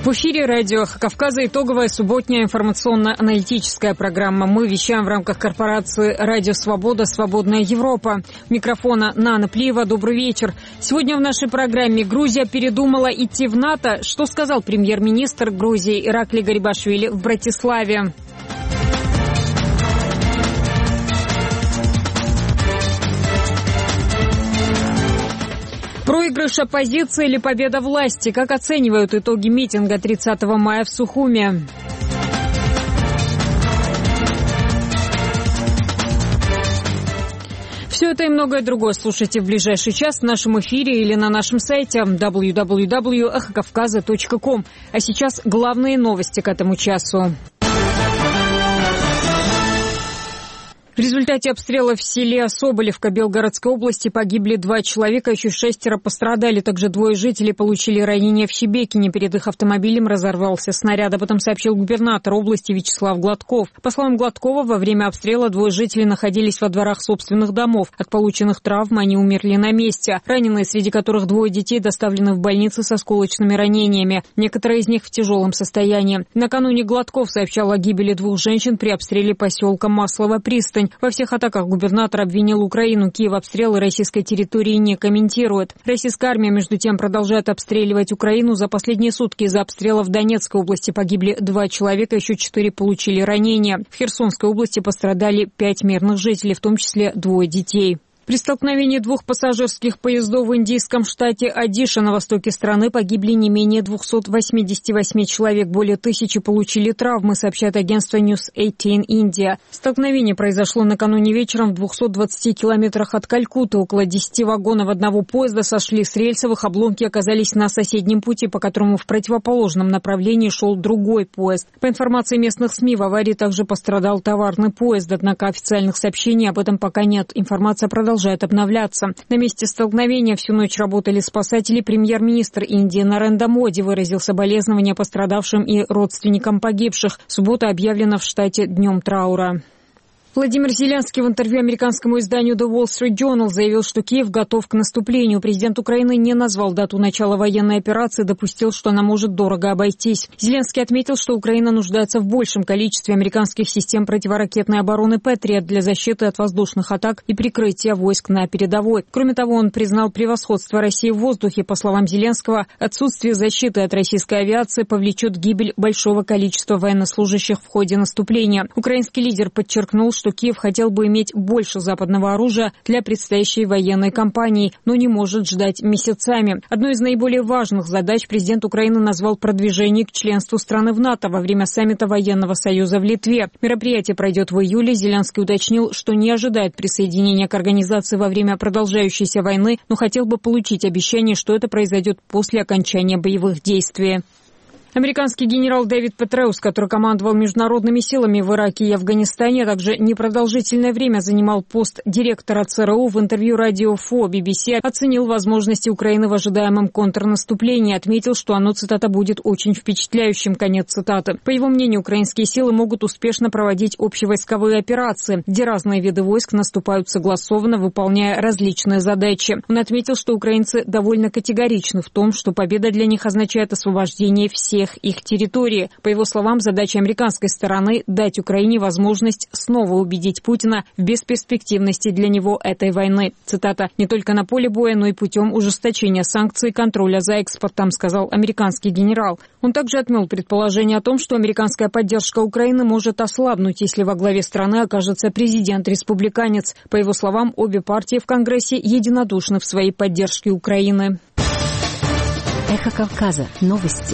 В эфире радио «Эхо Кавказа» итоговая субботняя информационно-аналитическая программа. Мы вещаем в рамках корпорации «Радио Свобода. Свободная Европа». У микрофона Нана Плиева. Добрый вечер. Сегодня в нашей программе Грузия передумала идти в НАТО. Что сказал премьер-министр Грузии Иракли Гарибашвили в Братиславе? Проигрыш оппозиции или победа власти? Как оценивают итоги митинга 30 мая в Сухуме? Все это и многое другое слушайте в ближайший час в нашем эфире или на нашем сайте www.ekhokavkaza.com. А сейчас главные новости к этому часу. В результате обстрела в селе Соболевка Белгородской области погибли 2 человека, еще 6 пострадали. Также 2 жителей получили ранения в Щебекине. Перед их автомобилем разорвался снаряд. Об этом сообщил губернатор области Вячеслав Гладков. По словам Гладкова, во время обстрела 2 жителей находились во дворах собственных домов. От полученных травм они умерли на месте. Раненые, среди которых 2 детей, доставлены в больницы со осколочными ранениями. Некоторые из них в тяжелом состоянии. Накануне Гладков сообщал о гибели 2 женщин при обстреле поселка Маслова-Пристань. Во всех атаках губернатор обвинил Украину. Киев обстрелы российской территории не комментирует. Российская армия, между тем, продолжает обстреливать Украину. За последние сутки из-за обстрела в Донецкой области погибли 2 человека, еще 4 получили ранения. В Херсонской области пострадали 5 мирных жителей, в том числе 2 детей. При столкновении 2 пассажирских поездов в индийском штате Одиша на востоке страны погибли не менее 288 человек. Более 1000 получили травмы, сообщает агентство News 18 India. Столкновение произошло накануне вечером в 220 километрах от Калькутты. Около 10 вагонов одного поезда сошли с рельсовых, обломки оказались на соседнем пути, по которому в противоположном направлении шел другой поезд. По информации местных СМИ, в аварии также пострадал товарный поезд, однако официальных сообщений об этом пока нет. Информация продолжает обновляться. На месте столкновения всю ночь работали спасатели. Премьер-министр Индии Нарендра Моди выразил соболезнования пострадавшим и родственникам погибших. Суббота объявлена в штате днем траура. Владимир Зеленский в интервью американскому изданию The Wall Street Journal заявил, что Киев готов к наступлению. Президент Украины не назвал дату начала военной операции, допустил, что она может дорого обойтись. Зеленский отметил, что Украина нуждается в большем количестве американских систем противоракетной обороны «Патриот» для защиты от воздушных атак и прикрытия войск на передовой. Кроме того, он признал превосходство России в воздухе. По словам Зеленского, отсутствие защиты от российской авиации повлечет гибель большого количества военнослужащих в ходе наступления. Украинский лидер подчеркнул, что Киев хотел бы иметь больше западного оружия для предстоящей военной кампании, но не может ждать месяцами. Одной из наиболее важных задач президент Украины назвал продвижение к членству страны в НАТО во время саммита Военного союза в Литве. Мероприятие пройдет в июле. Зеленский уточнил, что не ожидает присоединения к организации во время продолжающейся войны, но хотел бы получить обещание, что это произойдет после окончания боевых действий. Американский генерал Дэвид Петреус, который командовал международными силами в Ираке и Афганистане, а также непродолжительное время занимал пост директора ЦРУ, в интервью радио 4 BBC оценил возможности Украины в ожидаемом контрнаступлении. Отметил, что оно, цитата, будет очень впечатляющим, конец цитаты. По его мнению, украинские силы могут успешно проводить общевойсковые операции, где разные виды войск наступают согласованно, выполняя различные задачи. Он отметил, что украинцы довольно категоричны в том, что победа для них означает освобождение всех их территории. По его словам, задача американской стороны – дать Украине возможность снова убедить Путина в бесперспективности для него этой войны. Цитата: «Не только на поле боя, но и путем ужесточения санкций и контроля за экспортом», сказал американский генерал. Он также отмел предположение о том, что американская поддержка Украины может ослабнуть, если во главе страны окажется президент-республиканец. По его словам, обе партии в Конгрессе единодушны в своей поддержке Украины. Эхо Кавказа. Новости.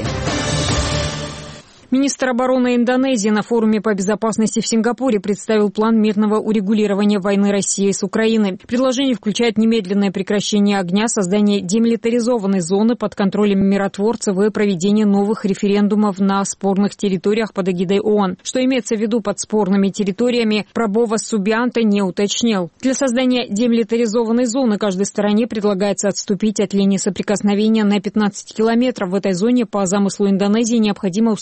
Министр обороны Индонезии на форуме по безопасности в Сингапуре представил план мирного урегулирования войны России с Украиной. Предложение включает немедленное прекращение огня, создание демилитаризованной зоны под контролем миротворцев и проведение новых референдумов на спорных территориях под эгидой ООН. Что имеется в виду под спорными территориями, Прабова Субианто не уточнил. Для создания демилитаризованной зоны каждой стороне предлагается отступить от линии соприкосновения на 15 километров. В этой зоне, по замыслу Индонезии, необходимо установить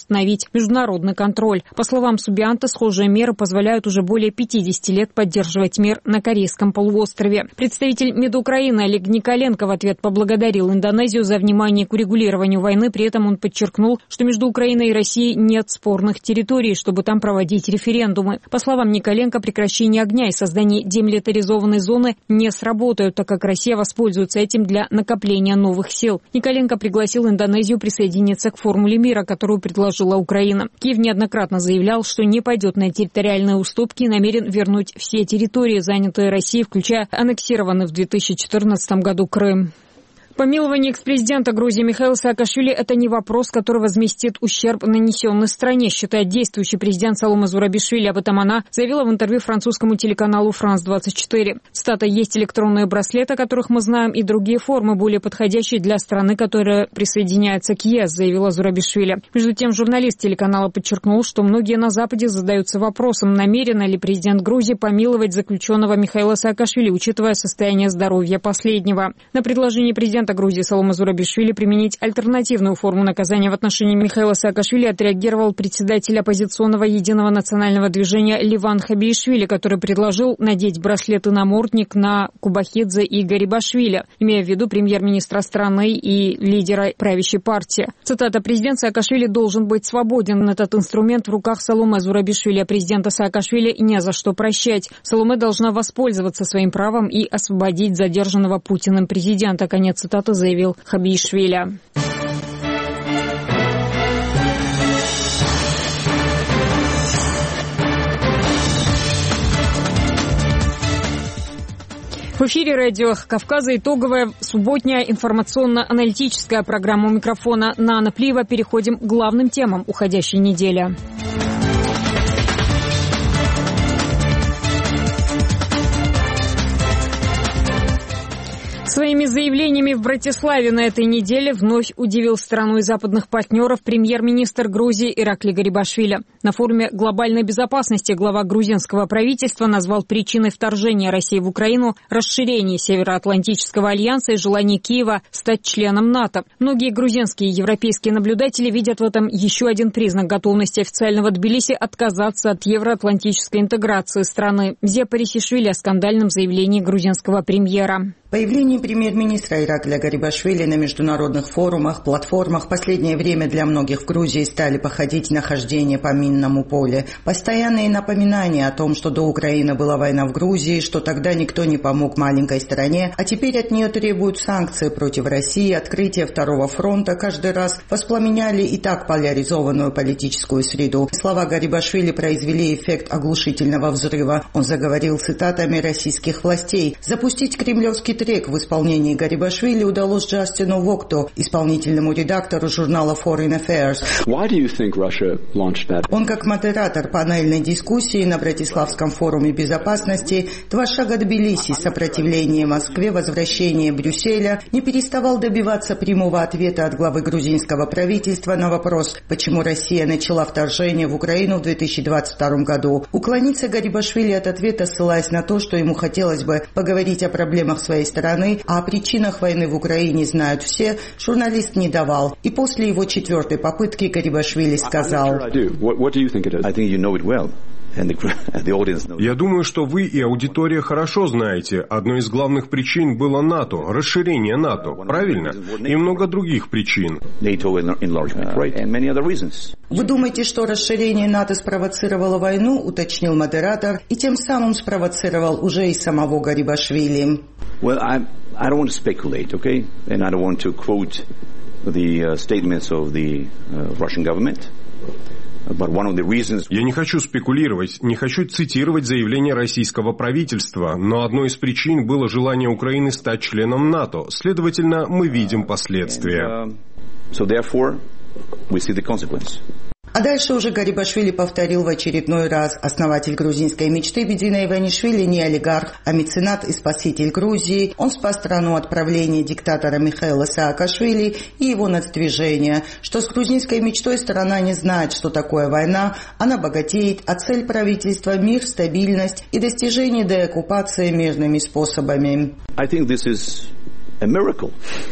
усилить международный контроль. По словам Субианто, схожие меры позволяют уже более 50 лет поддерживать мир на Корейском полуострове. Представитель МИД Украины Олег Николенко в ответ поблагодарил Индонезию за внимание к урегулированию войны. При этом он подчеркнул, что между Украиной и Россией нет спорных территорий, чтобы там проводить референдумы. По словам Николенко, прекращение огня и создание демилитаризованной зоны не сработают, так как Россия воспользуется этим для накопления новых сил. Николенко пригласил Индонезию присоединиться к формуле мира, которую предложила Украина. Киев неоднократно заявлял, что не пойдет на территориальные уступки и намерен вернуть все территории, занятые Россией, включая аннексированный в 2014 году Крым. Помилование экс-президента Грузии Михаила Саакашвили – это не вопрос, который возместит ущерб, нанесенный стране, считает действующий президент Саломе Зурабишвили. Об этом она заявила в интервью французскому телеканалу «Франс-24». Цитата: «Есть электронные браслеты, о которых мы знаем, и другие формы, более подходящие для страны, которая присоединяется к ЕС», заявила Зурабишвили. Между тем, журналист телеканала подчеркнул, что многие на Западе задаются вопросом, намерен ли президент Грузии помиловать заключенного Михаила Саакашвили, учитывая состояние здоровья последнего. На предложение президента Грузии Саломе Зурабишвили применить альтернативную форму наказания в отношении Михаила Саакашвили отреагировал председатель оппозиционного единого национального движения Ливан Хабиишвили, который предложил надеть браслеты-намордник на Кубахидзе и Гарибашвили, имея в виду премьер-министра страны и лидера правящей партии. Цитата: «Президент Саакашвили должен быть свободен. Этот инструмент в руках Саломе Зурабишвили, а президента Саакашвили не за что прощать. Саломе должна воспользоваться своим правом и освободить задержанного Путиным президента». Конец цитаты, заявил Хабиишвили. В эфире радио «Эхо Кавказа» итоговая субботняя информационно-аналитическая программа. У микрофона Нана Плиева. Переходим к главным темам уходящей недели. Своими заявлениями в Братиславе на этой неделе вновь удивил страну и западных партнеров премьер-министр Грузии Иракли Гарибашвили. На форуме глобальной безопасности глава грузинского правительства назвал причиной вторжения России в Украину расширение Североатлантического альянса и желание Киева стать членом НАТО. Многие грузинские и европейские наблюдатели видят в этом еще один признак готовности официального Тбилиси отказаться от евроатлантической интеграции страны. Зия Парисишвили о скандальном заявлении грузинского премьера. Появление премьер-министра Иракля Гарибашвили на международных форумах, платформах в последнее время для многих в Грузии стали походить на хождение по минному полю. Постоянные напоминания о том, что до Украины была война в Грузии, что тогда никто не помог маленькой стране, а теперь от нее требуют санкции против России, открытие второго фронта, каждый раз воспламеняли и так поляризованную политическую среду. Слова Гарибашвили произвели эффект оглушительного взрыва. Он заговорил цитатами российских властей. Запустить кремлевский трек в исполнении Гарибашвили удалось Джастину Вокту, исполнительному редактору журнала Foreign Affairs. Он, как модератор панельной дискуссии на Братиславском форуме безопасности «Два шага Тбилиси. Сопротивление Москве. Возвращение Брюсселя» не переставал добиваться прямого ответа от главы грузинского правительства на вопрос, почему Россия начала вторжение в Украину в 2022 году. Уклониться Гарибашвили от ответа, ссылаясь на то, что ему хотелось бы поговорить о проблемах своей страны, а о причинах войны в Украине знают все, журналист не давал. И после его четвертой попытки Гарибашвили сказал: «Я думаю, что вы и аудитория хорошо знаете. Одной из главных причин было НАТО, расширение НАТО, правильно? И много других причин». «Вы думаете, что расширение НАТО спровоцировало войну?» — уточнил модератор, и тем самым спровоцировал уже и самого Гарибашвили. Well, I don't want to speculate, okay? And I don't want to quote the statements of the Russian government. Я не хочу спекулировать, не хочу цитировать заявление российского правительства, но одной из причин было желание Украины стать членом НАТО. Следовательно, мы видим последствия. So therefore, we see the consequence. А дальше уже Гарибашвили повторил в очередной раз: основатель грузинской мечты Бедина Иванишвили не олигарх, а меценат и спаситель Грузии. Он спас страну от правления диктатора Михаила Саакашвили и его нацдвижения. Что с грузинской мечтой страна не знает, что такое война, она богатеет, а цель правительства – мир, стабильность и достижение деоккупации мирными способами. I think this is a miracle.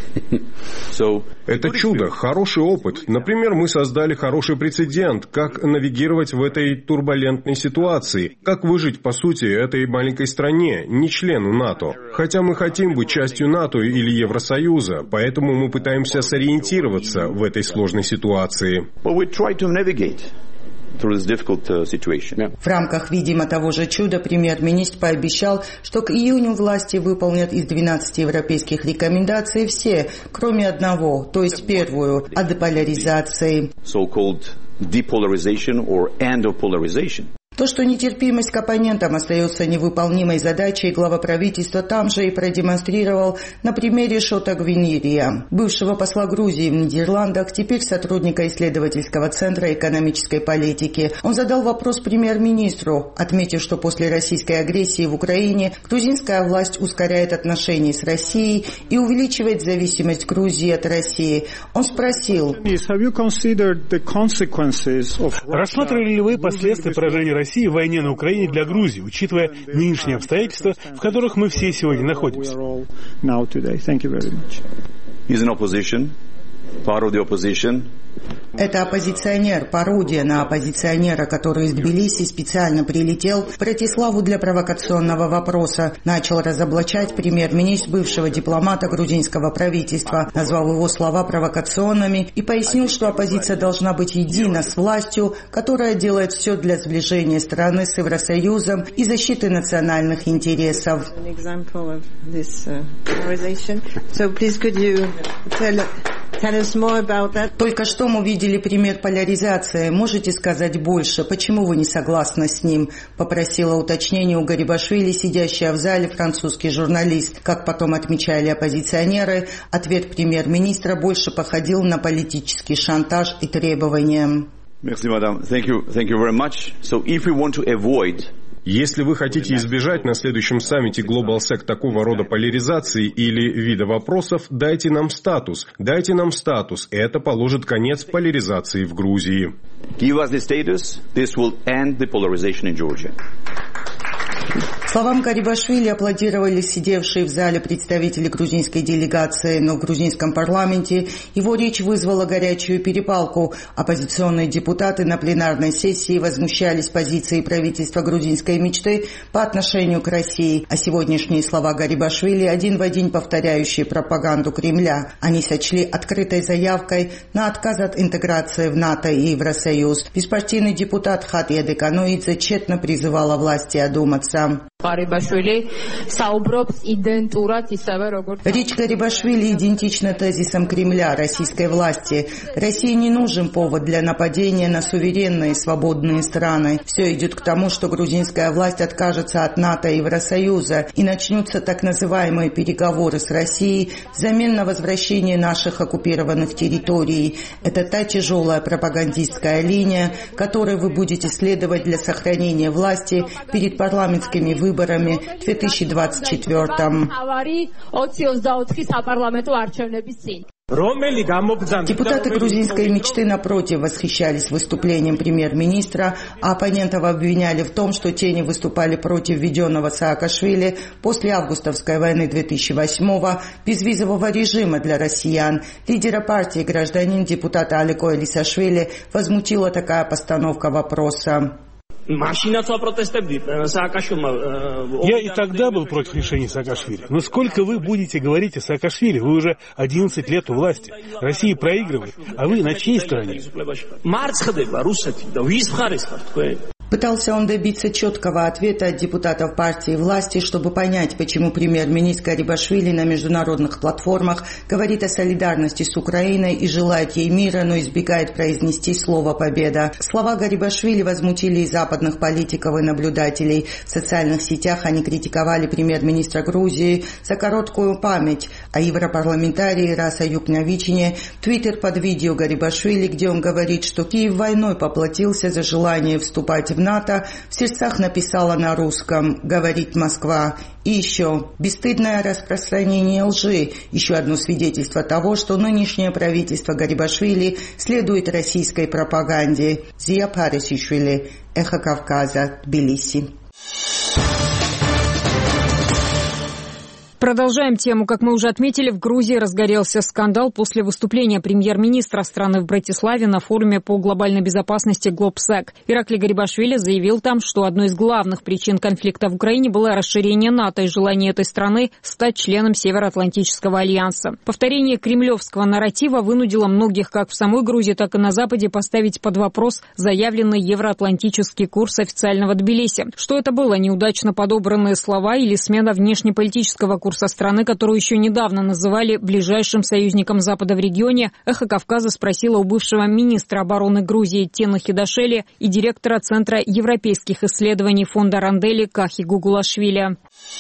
Это чудо, хороший опыт. Например, мы создали хороший прецедент, как навигировать в этой турбулентной ситуации, как выжить, по сути, этой маленькой стране, не члену НАТО. Хотя мы хотим быть частью НАТО или Евросоюза, поэтому мы пытаемся сориентироваться в этой сложной ситуации. В рамках, видимо, того же чуда премьер-министр пообещал, что к июню власти выполнят из 12 европейских рекомендаций все, кроме одного, то есть первую, о деполяризации. То, что нетерпимость к оппонентам остается невыполнимой задачей, глава правительства там же и продемонстрировал на примере Шота Гвинирия, бывшего посла Грузии в Нидерландах, теперь сотрудника исследовательского центра экономической политики. Он задал вопрос премьер-министру, отметив, что после российской агрессии в Украине грузинская власть ускоряет отношения с Россией и увеличивает зависимость Грузии от России. Он спросил: рассматривали ли вы последствия поражения России в войне на Украине для Грузии, учитывая нынешние обстоятельства, в которых мы все сегодня находимся? Это оппозиционер, пародия на оппозиционера, который из Тбилиси специально прилетел в Братиславу для провокационного вопроса. Начал разоблачать премьер-министр бывшего дипломата грузинского правительства, назвал его слова провокационными и пояснил, что оппозиция должна быть едина с властью, которая делает все для сближения страны с Евросоюзом и защиты национальных интересов. Только что мы видели пример поляризации. Можете сказать больше? Почему вы не согласны с ним? Попросила уточнения у Гарибашвили, сидящая в зале, французский журналист. Как потом отмечали оппозиционеры, ответ премьер-министра больше походил на политический шантаж и требования. Merci, madame. Thank you very much. So if we want to avoid Если вы хотите избежать на следующем саммите GlobalSec такого рода поляризации или вида вопросов, дайте нам статус. Дайте нам статус. Это положит конец поляризации в Грузии. Give us the status. This will end the polarization in Georgia. Словам Гарибашвили аплодировали сидевшие в зале представители грузинской делегации, но в грузинском парламенте его речь вызвала горячую перепалку. Оппозиционные депутаты на пленарной сессии возмущались позицией правительства грузинской мечты по отношению к России. А сегодняшние слова Гарибашвили один в один повторяющие пропаганду Кремля. Они сочли открытой заявкой на отказ от интеграции в НАТО и Евросоюз. Беспартийный депутат Хатия Декануидзе тщетно призывала власти одуматься. Речь Гарибашвили идентична тезисам Кремля, российской власти. России не нужен повод для нападения на суверенные свободные страны. Все идет к тому, что грузинская власть откажется от НАТО и Евросоюза, и начнутся так называемые переговоры с Россией взамен на возвращение наших оккупированных территорий. Это та тяжелая пропагандистская линия, которой вы будете следовать для сохранения власти перед парламентскими выборами в 2024-м. Депутаты грузинской мечты, напротив, восхищались выступлением премьер-министра, а оппонентов обвиняли в том, что те не выступали против введенного Саакашвили после августовской войны 2008-го безвизового режима для россиян. Лидера партии, гражданин депутата Алико Элисашвили, возмутила такая постановка вопроса. Я и тогда был против решения Саакашвили. Но сколько вы будете говорить о Саакашвили? Вы уже 11 лет у власти. Россия проигрывает, а вы на чьей стороне? Пытался он добиться четкого ответа от депутатов партии власти, чтобы понять, почему премьер-министр Гарибашвили на международных платформах говорит о солидарности с Украиной и желает ей мира, но избегает произнести слово «победа». Слова Гарибашвили возмутили и западных политиков и наблюдателей. В социальных сетях они критиковали премьер-министра Грузии за короткую память, а европарламентарий Раса Юкнявичине в Твиттер под видео Гарибашвили, где он говорит, что Киев войной поплатился за желание вступать в НАТО, в сердцах написала на русском «Говорит Москва». И еще бесстыдное распространение лжи, еще одно свидетельство того, что нынешнее правительство Гарибашвили следует российской пропаганде. Зия Парисишвили, Эхо Кавказа, Тбилиси. Продолжаем тему. Как мы уже отметили, в Грузии разгорелся скандал после выступления премьер-министра страны в Братиславе на форуме по глобальной безопасности GlobSec. Ираклий Гарибашвили заявил там, что одной из главных причин конфликта в Украине было расширение НАТО и желание этой страны стать членом Североатлантического альянса. Повторение кремлевского нарратива вынудило многих как в самой Грузии, так и на Западе поставить под вопрос заявленный евроатлантический курс официального Тбилиси. Что это было? Неудачно подобранные слова или смена внешнеполитического курса страны, которую еще недавно называли ближайшим союзником Запада в регионе? «Эхо Кавказа» спросила у бывшего министра обороны Грузии Тена Хидашели и директора Центра европейских исследований фонда Рандели Кахи Гугулашвили.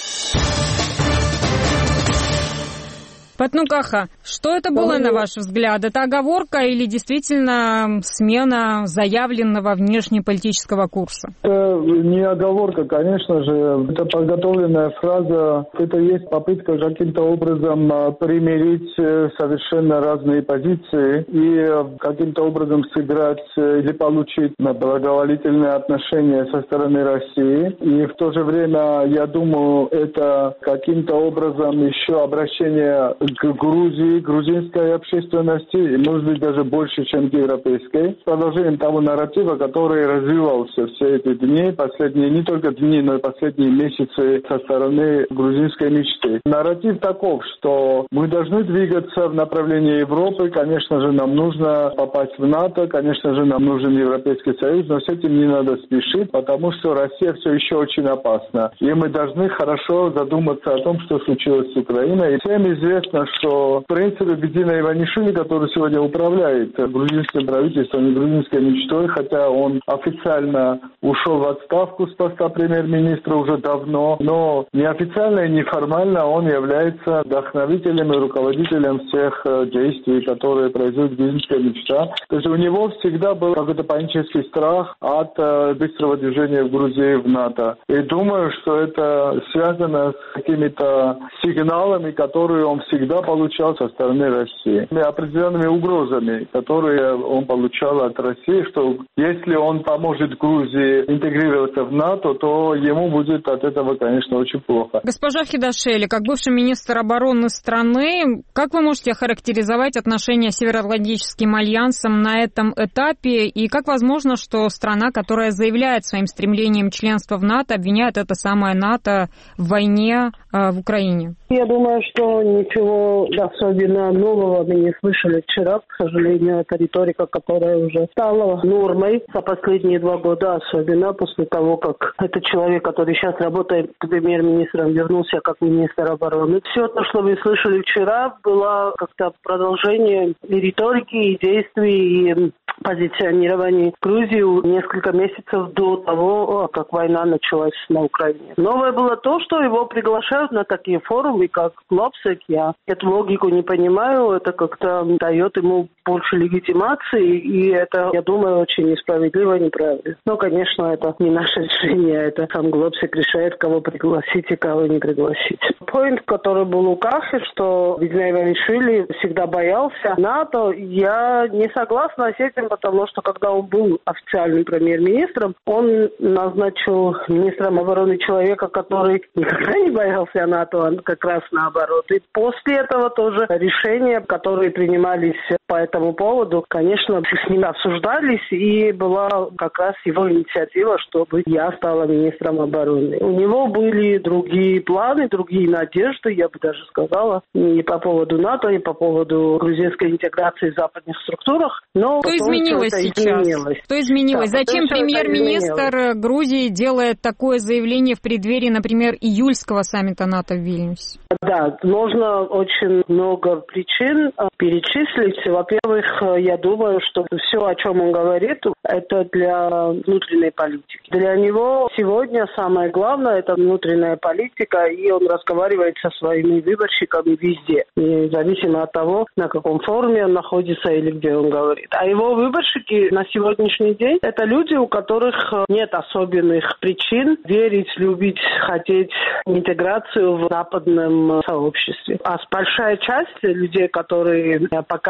Патну Каха, что это было, на ваш взгляд? Это оговорка или действительно смена заявленного внешнеполитического курса? Это не оговорка, конечно же. Это подготовленная фраза. Это есть попытка каким-то образом примирить совершенно разные позиции и каким-то образом сыграть или получить благоволительное отношение со стороны России. И в то же время, я думаю, это каким-то образом еще обращение к Грузии, грузинской общественности, и, может быть, даже больше, чем к европейской, продолжением того нарратива, который развивался все эти дни, последние, не только дни, но и последние месяцы со стороны грузинской мечты. Нарратив таков, что мы должны двигаться в направлении Европы, конечно же, нам нужно попасть в НАТО, конечно же, нам нужен Европейский Союз, но с этим не надо спешить, потому что Россия все еще очень опасна. И мы должны хорошо задуматься о том, что случилось с Украиной. И всем известно, что, в принципе, Бедина Иванишвили, который сегодня управляет грузинским правительством и грузинской мечтой, хотя он официально ушел в отставку с поста премьер-министра уже давно, но неофициально и неформально он является вдохновителем и руководителем всех действий, которые производит грузинская мечта. То есть у него всегда был какой-то панический страх от быстрого движения в Грузии в НАТО. И думаю, что это связано с какими-то сигналами, которые он всегда получал со стороны России. И определенными угрозами, которые он получал от России, что если он поможет Грузии интегрироваться в НАТО, то ему будет от этого, конечно, очень плохо. Госпожа Хидашели, как бывший министр обороны страны, как вы можете охарактеризовать отношения с Североатлантическим альянсом на этом этапе? И как возможно, что страна, которая заявляет своим стремлением членства в НАТО, обвиняет это самое НАТО в войне в Украине? Я думаю, что ничего особенно нового мы не слышали вчера. К сожалению, это риторика, которая уже стала нормой за последние 2 года, особенно после того, как этот человек, который сейчас работает премьер-министром, вернулся как министр обороны. Все то, что вы слышали вчера, было как-то продолжение и риторики, и действий, и позиционирования Грузии несколько месяцев до того, как война началась на Украине. Новое было то, что его приглашают на такие форумы, как GlobSec. Я эту логику не понимаю, это как-то дает ему больше легитимации, и это, я думаю, очень несправедливо и неправильно. Но, конечно, это не наше решение, это сам GlobSec решает, кого пригласить и кого не пригласить. Поинт, который был у Кахи, что Бедина Иванишвили всегда боялся НАТО, я не согласна с этим, потому что, когда он был официальным премьер-министром, он назначил министром обороны человека, который никогда не боялся НАТО, а как раз наоборот. И после этого тоже решения, которые принимались по этому поводу, конечно, с ним обсуждались, и была как раз его инициатива, чтобы я стала министром обороны. У него были другие планы, другие надежды, я бы даже сказала, и по поводу НАТО, и по поводу грузинской интеграции в западных структурах. Но что изменилось сейчас? Что изменилось? Да, зачем премьер-министр Грузии делает такое заявление в преддверии, например, июльского саммита НАТО в Вильнюсе? Да, можно очень много причин перечислить. Во-первых, я думаю, что все, о чем он говорит, это для внутренней политики. Для него сегодня самое главное – это внутренняя политика, и он разговаривает со своими выборщиками везде, независимо от того, на каком форуме он находится или где он говорит. А его выборщики на сегодняшний день – это люди, у которых нет особенных причин верить, любить, хотеть интеграцию в западном сообществе. А большая часть людей, которые пока еще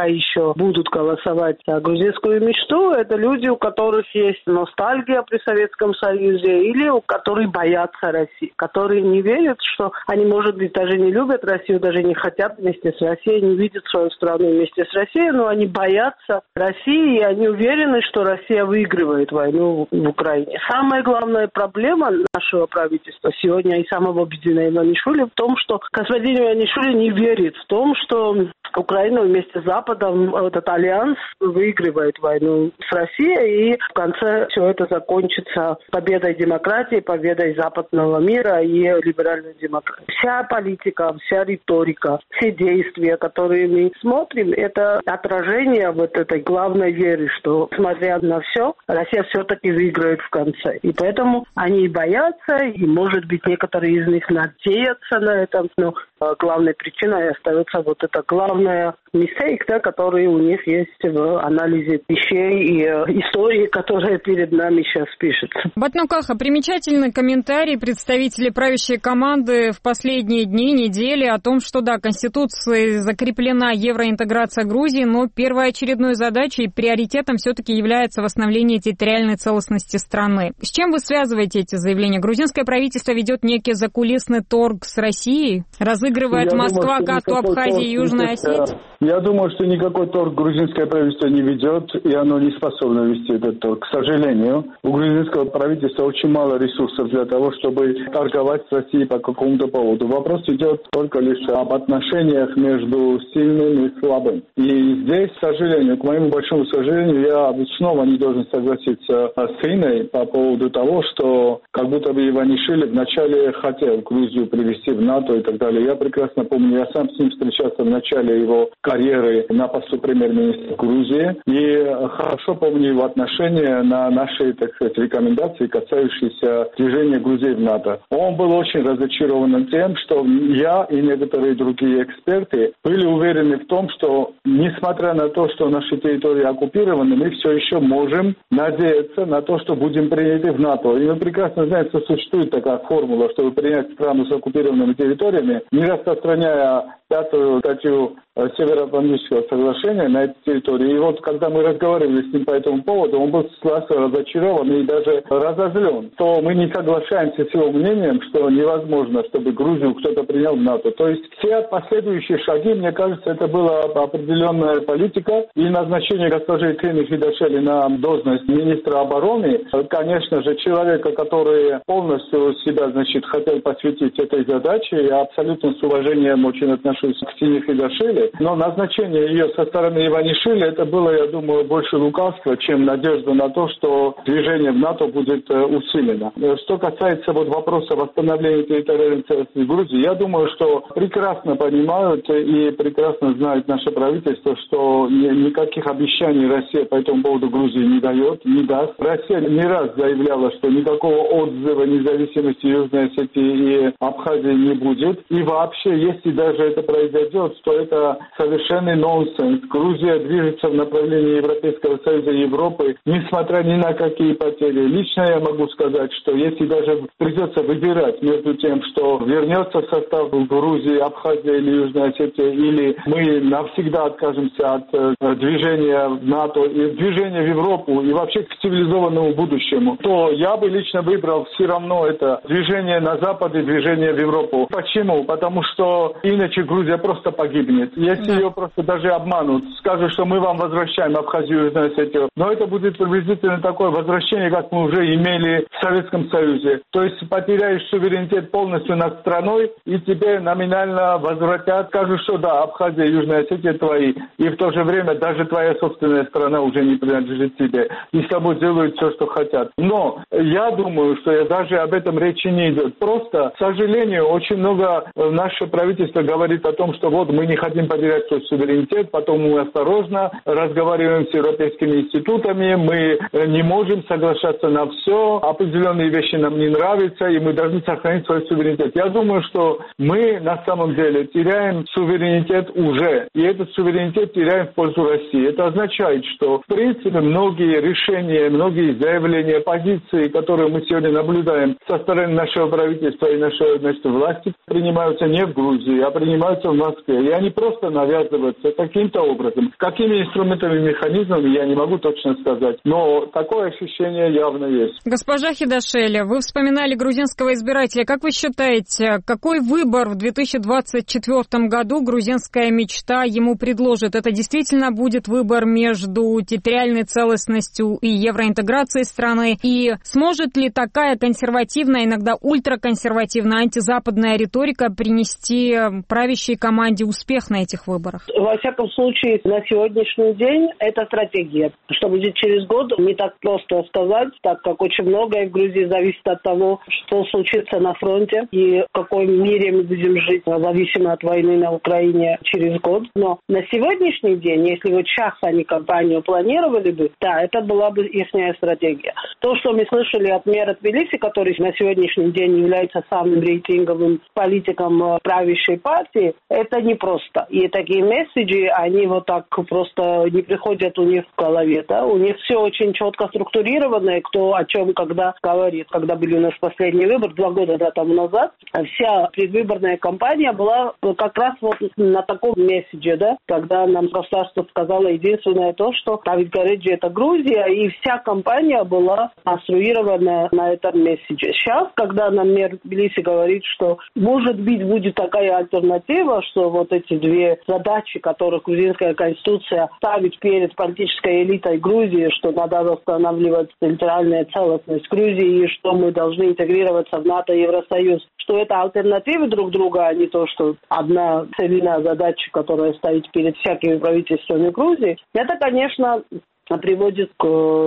еще будут голосовать за грузинскую мечту, это люди, у которых есть ностальгия при Советском Союзе или у которых боятся России, которые не верят, что они, может быть, даже не любят Россию, даже не хотят вместе с Россией, не видят свою страну вместе с Россией, но они боятся России, и они уверены, что Россия выигрывает войну в Украине. Самая главная проблема нашего правительства сегодня и самого Бедина Иванишвили в том, что господин Иванишвили не верит в том, что Украина вместе с Западом, этот альянс, выигрывает войну с Россией, и в конце все это закончится победой демократии, победой западного мира и либеральной демократии. Вся политика, вся риторика, все действия, которые мы смотрим, это отражение вот этой главной веры, что, смотря на все, Россия все-таки выиграет в конце. И поэтому они боятся, и, может быть, некоторые из них надеются на это, но главной причиной остается вот эта главная mistake, да, который у них есть в анализе вещей и истории, которая перед нами сейчас пишется. Батнукаха, примечательный комментарий представителей правящей команды в последние дни, недели о том, что да, Конституцией закреплена евроинтеграция Грузии, но первоочередной задачей и приоритетом все-таки является восстановление территориальной целостности страны. С чем вы связываете эти заявления? Грузинское правительство ведет некий закулисный торг с Россией? Разыгрывает Москва карту Абхазии и Южной Осетии? Я думаю, что никакой торг грузинское правительство не ведет, и оно не способно вести этот торг. К сожалению, у грузинского правительства очень мало ресурсов для того, чтобы торговать с Россией по какому-то поводу. Вопрос идет только лишь об отношениях между сильным и слабым. И здесь, к сожалению, к моему большому сожалению, я снова не должен согласиться с Иной по поводу того, что как будто бы Иванишвили вначале хотел Грузию привести в НАТО и так далее. Я прекрасно помню, я сам с ним встречался в начале его карьеры на посту премьер-министра Грузии. И хорошо помню его отношение на наши, так сказать, рекомендации, касающиеся движения Грузии в НАТО. Он был очень разочарован тем, что я и некоторые другие эксперты были уверены в том, что, несмотря на то, что наши территории оккупированы, мы все еще можем надеяться на то, что будем приняты в НАТО. И мы прекрасно знаем, что существует такая формула, чтобы принять страну с оккупированными территориями, не распространяя 5-ю статью Североатлантического соглашения на этой территории. И вот, когда мы разговаривали с ним по этому поводу, он был разочарован и даже разозлен, то мы не соглашаемся с его мнением, что невозможно, чтобы Грузию кто-то принял в НАТО. То есть все последующие шаги, мне кажется, это была определенная политика, и назначение госпожи Тины Фидашели на должность министра обороны, конечно же, человека, который полностью себя, значит, хотел посвятить этой задаче, я абсолютно с уважением очень отношусь к Тине Фидашели, но назначение ее со стороны Иванишвили, это было, я думаю, больше лукавство, чем надежда на то, что движение в НАТО будет усилено. Что касается вот вопроса восстановления территориальной целостности Грузии, я думаю, что прекрасно понимают и прекрасно знает наше правительство, что никаких обещаний Россия по этому поводу Грузии не дает, не даст. Россия не раз заявляла, что никакого отзыва независимости Южной Осетии и Абхазии не будет. И вообще, если даже это произойдет, то это совершенный нонсенс. Грузия движется в направлении Европейского Союза и Европы, несмотря ни на какие потери. Лично я могу сказать, что если даже придется выбирать между тем, что вернется в состав Грузии, Абхазия или Южная Осетия, или мы навсегда откажемся от движения в НАТО и движения в Европу и вообще к цивилизованному будущему, то я бы лично выбрал все равно это движение на Запад и движение в Европу. Почему? Потому что иначе Грузия просто погибнет. Если ее просто даже обманут, скажут, что мы вам возвращаем Абхазию и Южную Осетию, но это будет приблизительно такое возвращение, как мы уже имели в Советском Союзе. То есть потеряешь суверенитет полностью над страной, и тебе номинально возвратят, скажут, что да, Абхазия и Южная Осетия твои, и в то же время даже твоя собственная страна уже не принадлежит тебе, и с тобой делают все, что хотят. Но я думаю, что даже об этом речи не идет. Просто, к сожалению, очень много наше правительство говорит о том, что вот мы не хотим потерять свой суверенитет, потом мы осторожно разговариваем с европейскими институтами, мы не можем соглашаться на все, определенные вещи нам не нравятся, и мы должны сохранить свой суверенитет. Я думаю, что мы на самом деле теряем суверенитет уже, и этот суверенитет теряем в пользу России. Это означает, что в принципе многие решения, многие заявления, позиции, которые мы сегодня наблюдаем со стороны нашего правительства и нашей власти, принимаются не в Грузии, а принимаются находятся в Москве, и они просто навязываются каким-то образом. Какими инструментами и механизмами, я не могу точно сказать, но такое ощущение явно есть. Госпожа Хидашеля, вы вспоминали грузинского избирателя. Как вы считаете, какой выбор в 2024 году грузинская мечта ему предложит? Это действительно будет выбор между территориальной целостностью и евроинтеграцией страны? И сможет ли такая консервативная, иногда ультраконсервативная, антизападная риторика принести правящей команде успех на этих выборах? Во всяком случае, на сегодняшний день это стратегия. Что будет через год, не так просто сказать, так как очень многое в Грузии зависит от того, что случится на фронте и в каком мире мы будем жить, зависимо от войны на Украине через год. Но на сегодняшний день, если вот сейчас они кампанию планировали бы, да, это была бы их стратегия. То, что мы слышали от мэра Тбилиси, который на сегодняшний день является самым рейтинговым политиком правящей партии, это непросто. И такие месседжи, они вот так просто не приходят у них в голове. Да? У них все очень четко структурировано, кто о чем когда говорит. Когда были у нас последний выбор, 2 года тому назад, вся предвыборная кампания была как раз вот на таком месседже, да? Когда нам государство сказало единственное то, что Давид Гареджи это Грузия, и вся кампания была конструирована на этом месседже. Сейчас, когда нам мэр Тбилиси говорит, что может быть будет такая альтернатива, что вот эти 2 задачи, которые грузинская конституция ставит перед политической элитой Грузии, что надо восстанавливать территориальную целостность Грузии и что мы должны интегрироваться в НАТО и Евросоюз, что это альтернативы друг друга, а не то, что одна целевая задача, которая стоит перед всякими правительствами Грузии, это, конечно, приводит к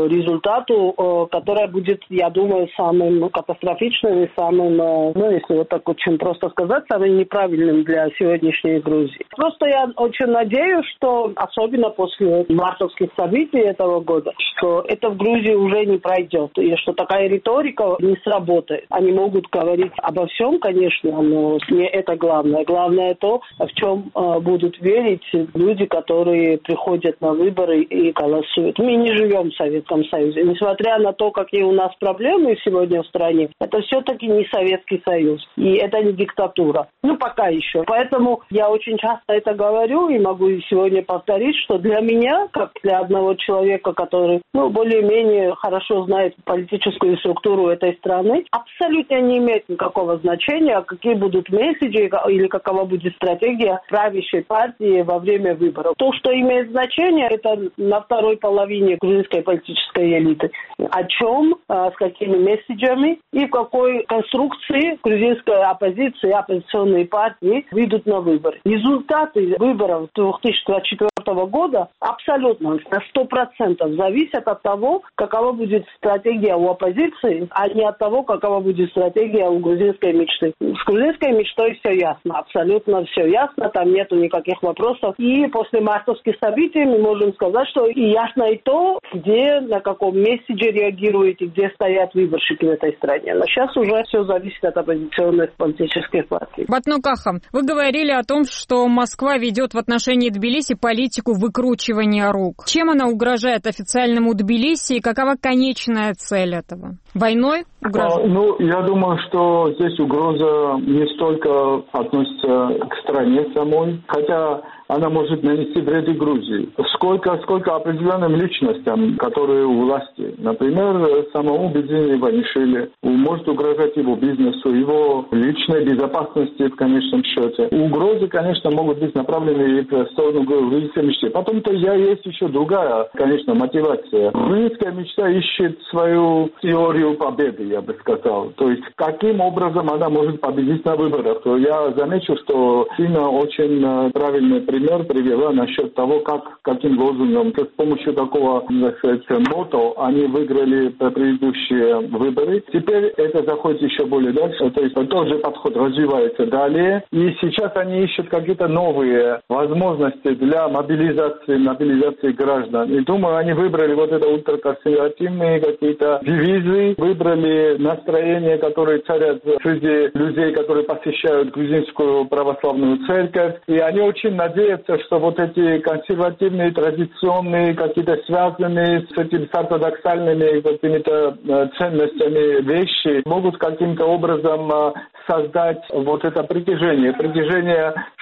результату, который будет, я думаю, самым катастрофичным и самым, если вот так очень просто сказать, самым неправильным для сегодняшней Грузии. Просто я очень надеюсь, что, особенно после мартовских событий этого года, что это в Грузии уже не пройдет, и что такая риторика не сработает. Они могут говорить обо всем, конечно, но не это главное. Главное то, в чем будут верить люди, которые приходят на выборы и голосуют. Мы не живем в Советском Союзе. Несмотря на то, какие у нас проблемы сегодня в стране, это все-таки не Советский Союз. И это не диктатура. Пока еще. Поэтому я очень часто это говорю и могу сегодня повторить, что для меня, как для одного человека, который более-менее хорошо знает политическую структуру этой страны, абсолютно не имеет никакого значения, какие будут месседжи или какова будет стратегия правящей партии во время выборов. То, что имеет значение, это на второй половине грузинской политической элиты. О чем, с какими месседжами и в какой конструкции грузинская оппозиция и оппозиционные партии выйдут на выборы. Результаты выборов 2024 года абсолютно на 100% зависят от того, какова будет стратегия у оппозиции, а не от того, какова будет стратегия у грузинской мечты. С грузинской мечтой все ясно, абсолютно все ясно, там нету никаких вопросов. И после мартовских событий мы можем сказать, что и ясно и то, где, на каком месседже реагируют и где стоят выборщики в этой стране. Но сейчас уже все зависит от оппозиционных политических партий. Батнукаха, вы говорили о том, что Москва ведет в отношении Тбилиси политику выкручивания рук. Чем она угрожает официальному Тбилиси и какова конечная цель этого? Войной угрожает? Я думаю, что здесь угроза не столько относится к стране самой, хотя она может нанести вред и Грузии. Сколько определенным личностям, которые у власти. Например, самому Бедзине Иванишвили может угрожать его бизнесу, его личной безопасности в конечном счете. Угрозы, конечно, могут быть направлены и в сторону грузинской мечты. Потом-то есть еще другая, конечно, мотивация. Грузинская мечта ищет свою теорию победы, я бы сказал. То есть, каким образом она может победить на выборах. То я замечу, что Сина очень правильный пример привела насчет того, каким лозунгом, с помощью такого, так сказать, мото они выиграли предыдущие выборы. Теперь это заходит еще более дальше. То есть тот же подход развивается далее. И сейчас они ищут какие-то новые возможности для мобилизации граждан. И думаю, они выбрали вот это ультраконсервативные какие-то девизы, выбрали настроения, которые царят среди людей, которые посещают грузинскую православную церковь. И они очень надеются, что вот эти консервативные, традиционные, какие-то связанные с этими ортодоксальными какими-то ценностями вещи могут каким-то образом создать вот это притяжение,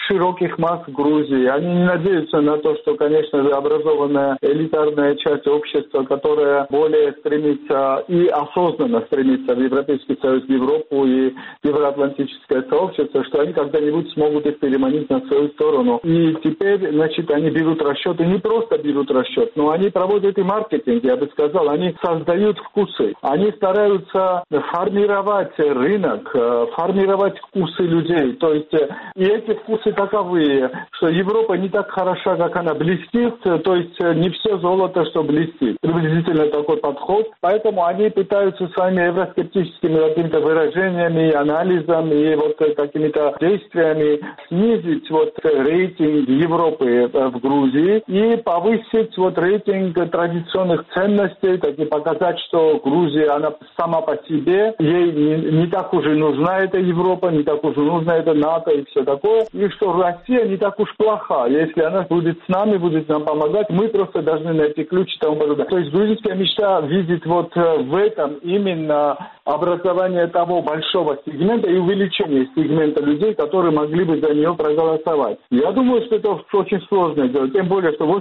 широких масс в Грузии. Они не надеются на то, что, конечно же, образованная элитарная часть общества, которая более стремится и осознанно стремится в Европейский Союз, в Европу и в евроатлантическое сообщество, что они когда-нибудь смогут их переманить на свою сторону. И теперь, значит, они берут расчеты, не просто берут расчет, но они проводят и маркетинг, я бы сказал, они создают вкусы, они стараются формировать рынок, формировать вкусы людей. То есть и эти вкусы таковые, что Европа не так хороша, как она блестит, то есть не все золото, что блестит. Приблизительно такой подход. Поэтому они пытаются своими евроскептическими какими-то выражениями, анализом и вот какими-то действиями снизить вот рейтинг Европы в Грузии и повысить вот рейтинг традиционных ценностей, так и показать, что Грузия, она сама по себе, ей не так уже нужна эта Европа, не так уже нужна эта НАТО и все такое, и что Россия не так уж плоха. Если она будет с нами, будет нам помогать, мы просто должны найти ключ и тому подобное. То есть грузинская мечта видит вот в этом именно образование того большого сегмента и увеличение сегмента людей, которые могли бы за нее проголосовать. Я думаю, что это очень сложно делать, тем более, что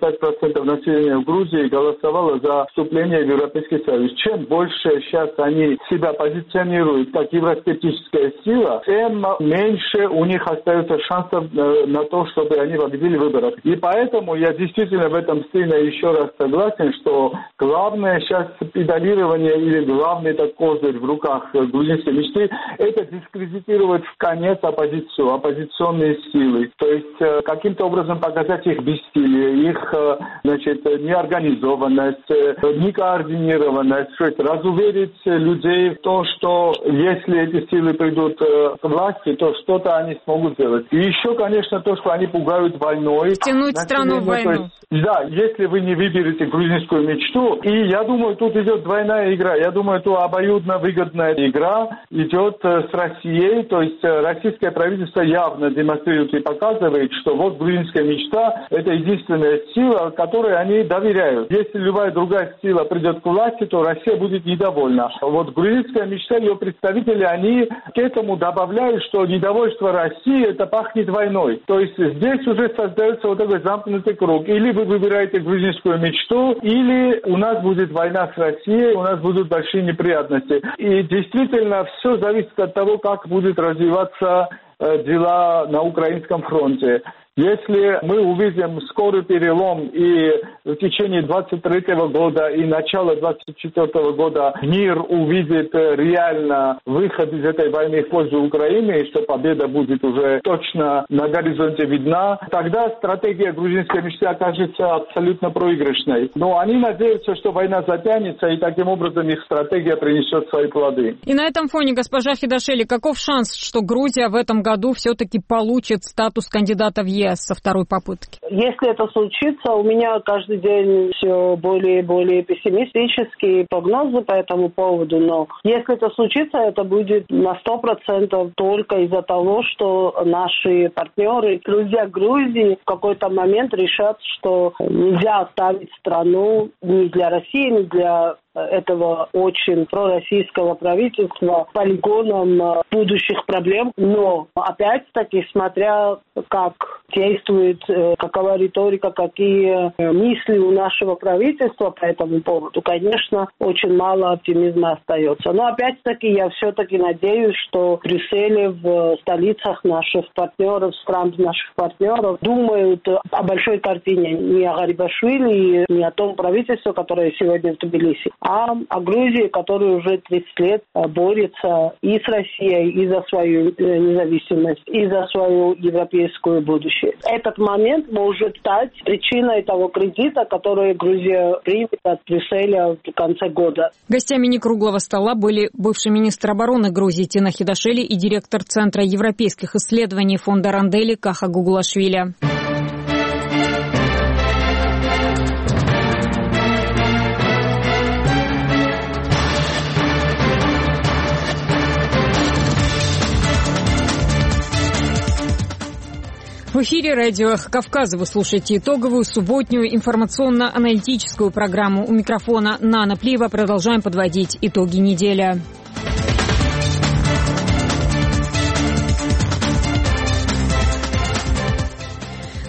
85% населения в Грузии голосовало за вступление в Европейский Союз. Чем больше сейчас они себя позиционируют как евроскептическая сила, тем меньше у них остается шансов на то, чтобы они победили в выборах. И поэтому я действительно в этом стиле еще раз согласен, что главное сейчас педалирование или главный такой козырь в руках грузинской мечты, это дискредитировать в конец оппозицию, оппозиционные силы. То есть каким-то образом показать их бессилие, их, значит, неорганизованность, некоординированность, то есть разуверить людей в то, что если эти силы придут к власти, то что-то они смогут сделать. И еще, конечно, то, что они пугают войной. Тянуть страну в войну. Да, если вы не выберете грузинскую мечту, и я думаю, тут идет двойная игра. Я думаю, тут обоюдно выгодная игра идет с Россией, то есть российское правительство явно демонстрирует и показывает, что вот грузинская мечта – это единственная сила, которой они доверяют. Если любая другая сила придет к власти, то Россия будет недовольна. Вот грузинская мечта, ее представители, они к этому добавляют, что недовольство России – это пахнет войной. То есть здесь уже создается вот такой замкнутый круг. Или вы выбираете грузинскую мечту, или у нас будет война с Россией, у нас будут большие неприятности. И действительно все зависит от того, как будет развиваться дела на украинском фронте. Если мы увидим скорый перелом и в течение 23 года и начала 24 года мир увидит реально выход из этой войны в пользу Украины, и что победа будет уже точно на горизонте видна, тогда стратегия грузинской мечты окажется абсолютно проигрышной. Но они надеются, что война затянется, и таким образом их стратегия принесет свои плоды. И на этом фоне, госпожа Хидашели, каков шанс, что Грузия в этом году все-таки получит статус кандидата в ЕС со второй попытки? Если это случится, у меня каждый день все более и более пессимистические прогнозы по этому поводу, но если это случится, это будет на 100% только из-за того, что наши партнеры, друзья Грузии в какой-то момент решат, что нельзя оставить страну ни для России, ни для этого очень пророссийского правительства полигоном будущих проблем. Но, опять-таки, смотря как действует, какова риторика, какие мысли у нашего правительства по этому поводу, конечно, очень мало оптимизма остается. Но, опять-таки, я все-таки надеюсь, что в Брюсселе, в столицах наших партнеров, стран наших партнеров, думают о большой картине, не о Гарибашвили, не о том правительстве, которое сегодня в Тбилиси, а о Грузии, которая уже 30 лет борется и с Россией, и за свою независимость, и за свое европейское будущее. Этот момент может стать причиной того кредита, который Грузия примет от Брюсселя в конце года. Гостями некруглого стола были бывший министр обороны Грузии Тина Хидашели и директор Центра европейских исследований фонда Рандели Каха Гугулашвили. В эфире радио «Эхо Кавказа» вы слушаете итоговую субботнюю информационно-аналитическую программу. У микрофона Нана Плиева. Продолжаем подводить итоги недели.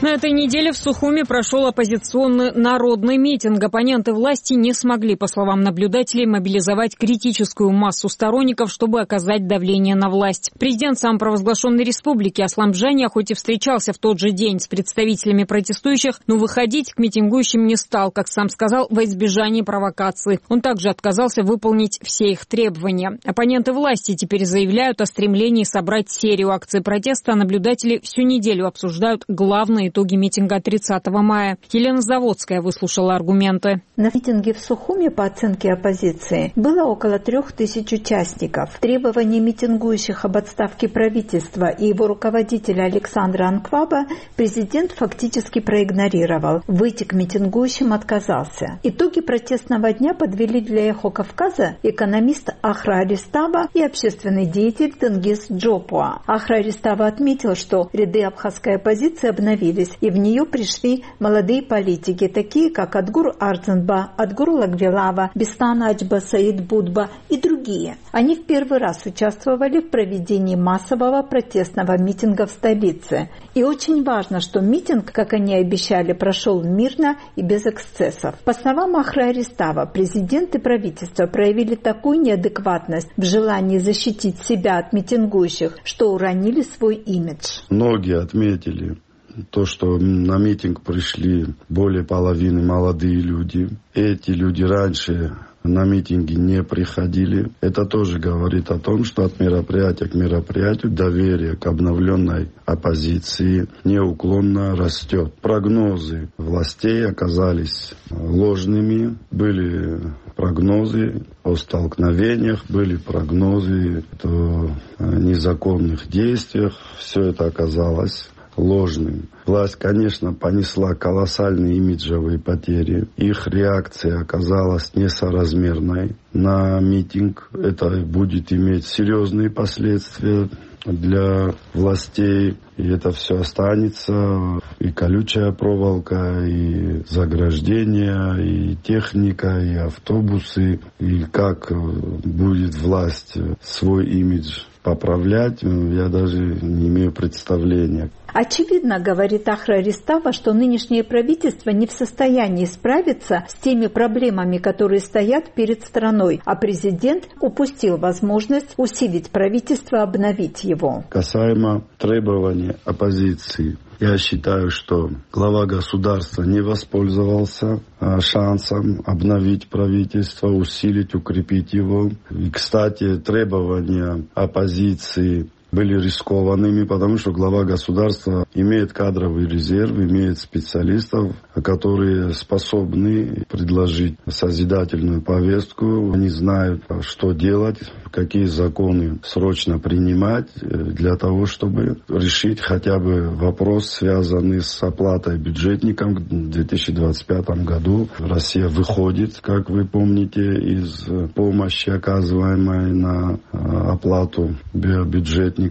На этой неделе в Сухуми прошел оппозиционный народный митинг. Оппоненты власти не смогли, по словам наблюдателей, мобилизовать критическую массу сторонников, чтобы оказать давление на власть. Президент самопровозглашенной республики Аслам Джани, хоть и встречался в тот же день с представителями протестующих, но выходить к митингующим не стал, как сам сказал, во избежание провокаций. Он также отказался выполнить все их требования. Оппоненты власти теперь заявляют о стремлении собрать серию акций протеста, а наблюдатели всю неделю обсуждают главные итоги митинга 30 мая. Елена Заводская выслушала аргументы. На митинге в Сухуми, по оценке оппозиции, было около 3000 участников. Требования митингующих об отставке правительства и его руководителя Александра Анкваба президент фактически проигнорировал. Выйти к митингующим отказался. Итоги протестного дня подвели для «Эхо Кавказа» экономист Ахра Аристава и общественный деятель Тенгиз Джопуа. Ахра Аристава отметил, что ряды абхазской оппозиции обновились, и в нее пришли молодые политики, такие как Адгур Ардзенба, Адгур Лагвелава, Бистан Аджба, Саид Будба и другие. Они в первый раз участвовали в проведении массового протестного митинга в столице. И очень важно, что митинг, как они обещали, прошел мирно и без эксцессов. По словам Ахра Аристава, президент и правительство проявили такую неадекватность в желании защитить себя от митингующих, что уронили свой имидж. Многие отметили то, что на митинг пришли более половины молодые люди. Эти люди раньше на митинги не приходили. Это тоже говорит о том, что от мероприятия к мероприятию доверие к обновленной оппозиции неуклонно растет. Прогнозы властей оказались ложными. Были прогнозы о столкновениях, были прогнозы о незаконных действиях. Все это оказалось ложным. Власть, конечно, понесла колоссальные имиджевые потери. Их реакция оказалась несоразмерной на митинг. Это будет иметь серьезные последствия для властей. И это все останется. И колючая проволока, и заграждения, и техника, и автобусы. И как будет власть свой имидж поправлять, я даже не имею представления. Очевидно, говорит Ахра Аристава, что нынешнее правительство не в состоянии справиться с теми проблемами, которые стоят перед страной, а президент упустил возможность усилить правительство, обновить его. Касаемо требований оппозиции, я считаю, что глава государства не воспользовался шансом обновить правительство, усилить, укрепить его. И, кстати, требования оппозиции были рискованными, потому что глава государства имеет кадровый резерв, имеет специалистов, которые способны предложить созидательную повестку. Они знают, что делать, какие законы срочно принимать для того, чтобы решить хотя бы вопрос, связанный с оплатой бюджетникам. В 2025 году Россия выходит, как вы помните, из помощи, оказываемой на оплату бюджетников.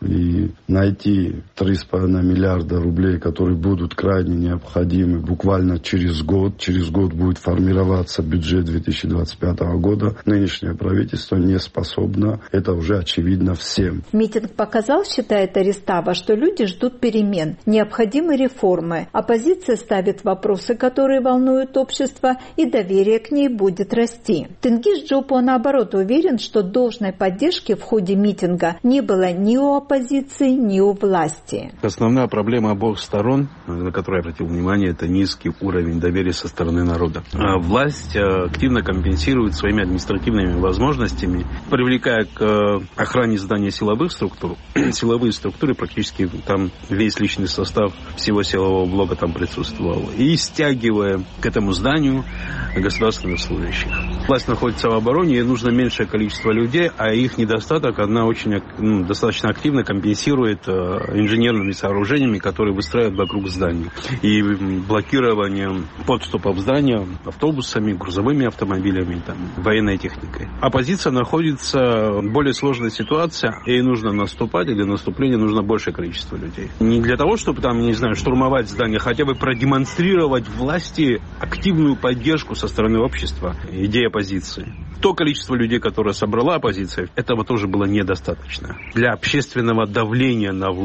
И найти 3,5 миллиарда рублей, которые будут крайне необходимы буквально через год. Через год будет формироваться бюджет 2025 года. Нынешнее правительство не способно. Это уже очевидно всем. Митинг показал, считает Аристава, что люди ждут перемен, необходимы реформы. Оппозиция ставит вопросы, которые волнуют общество, и доверие к ней будет расти. Тенгиз Джопуа, наоборот, уверен, что должной поддержки в ходе митинга не было ни у оппозиции, ни у власти. Основная проблема обоих сторон, на которую я обратил внимание, это низкий уровень доверия со стороны народа. Власть активно компенсирует своими административными возможностями, привлекая к охране здания силовых структур. Силовые структуры, практически там весь личный состав всего силового блока там присутствовал. И стягивая к этому зданию государственных служащих. Власть находится в обороне, ей нужно меньшее количество людей, а их недостаток она очень достаточно активно компенсирует инженерными сооружениями, которые выстраивают вокруг зданий. И блокированием подступов в здания автобусами, грузовыми автомобилями, военной техникой. Оппозиция находится в более сложной ситуации, ей нужно наступать, и для наступления нужно большее количество людей. Не для того, чтобы штурмовать здания, хотя бы продемонстрировать власти активную поддержку со стороны общества идеи оппозиции. То количество людей, которое собрала оппозиция, этого тоже было недостаточно для общественного давления на власть.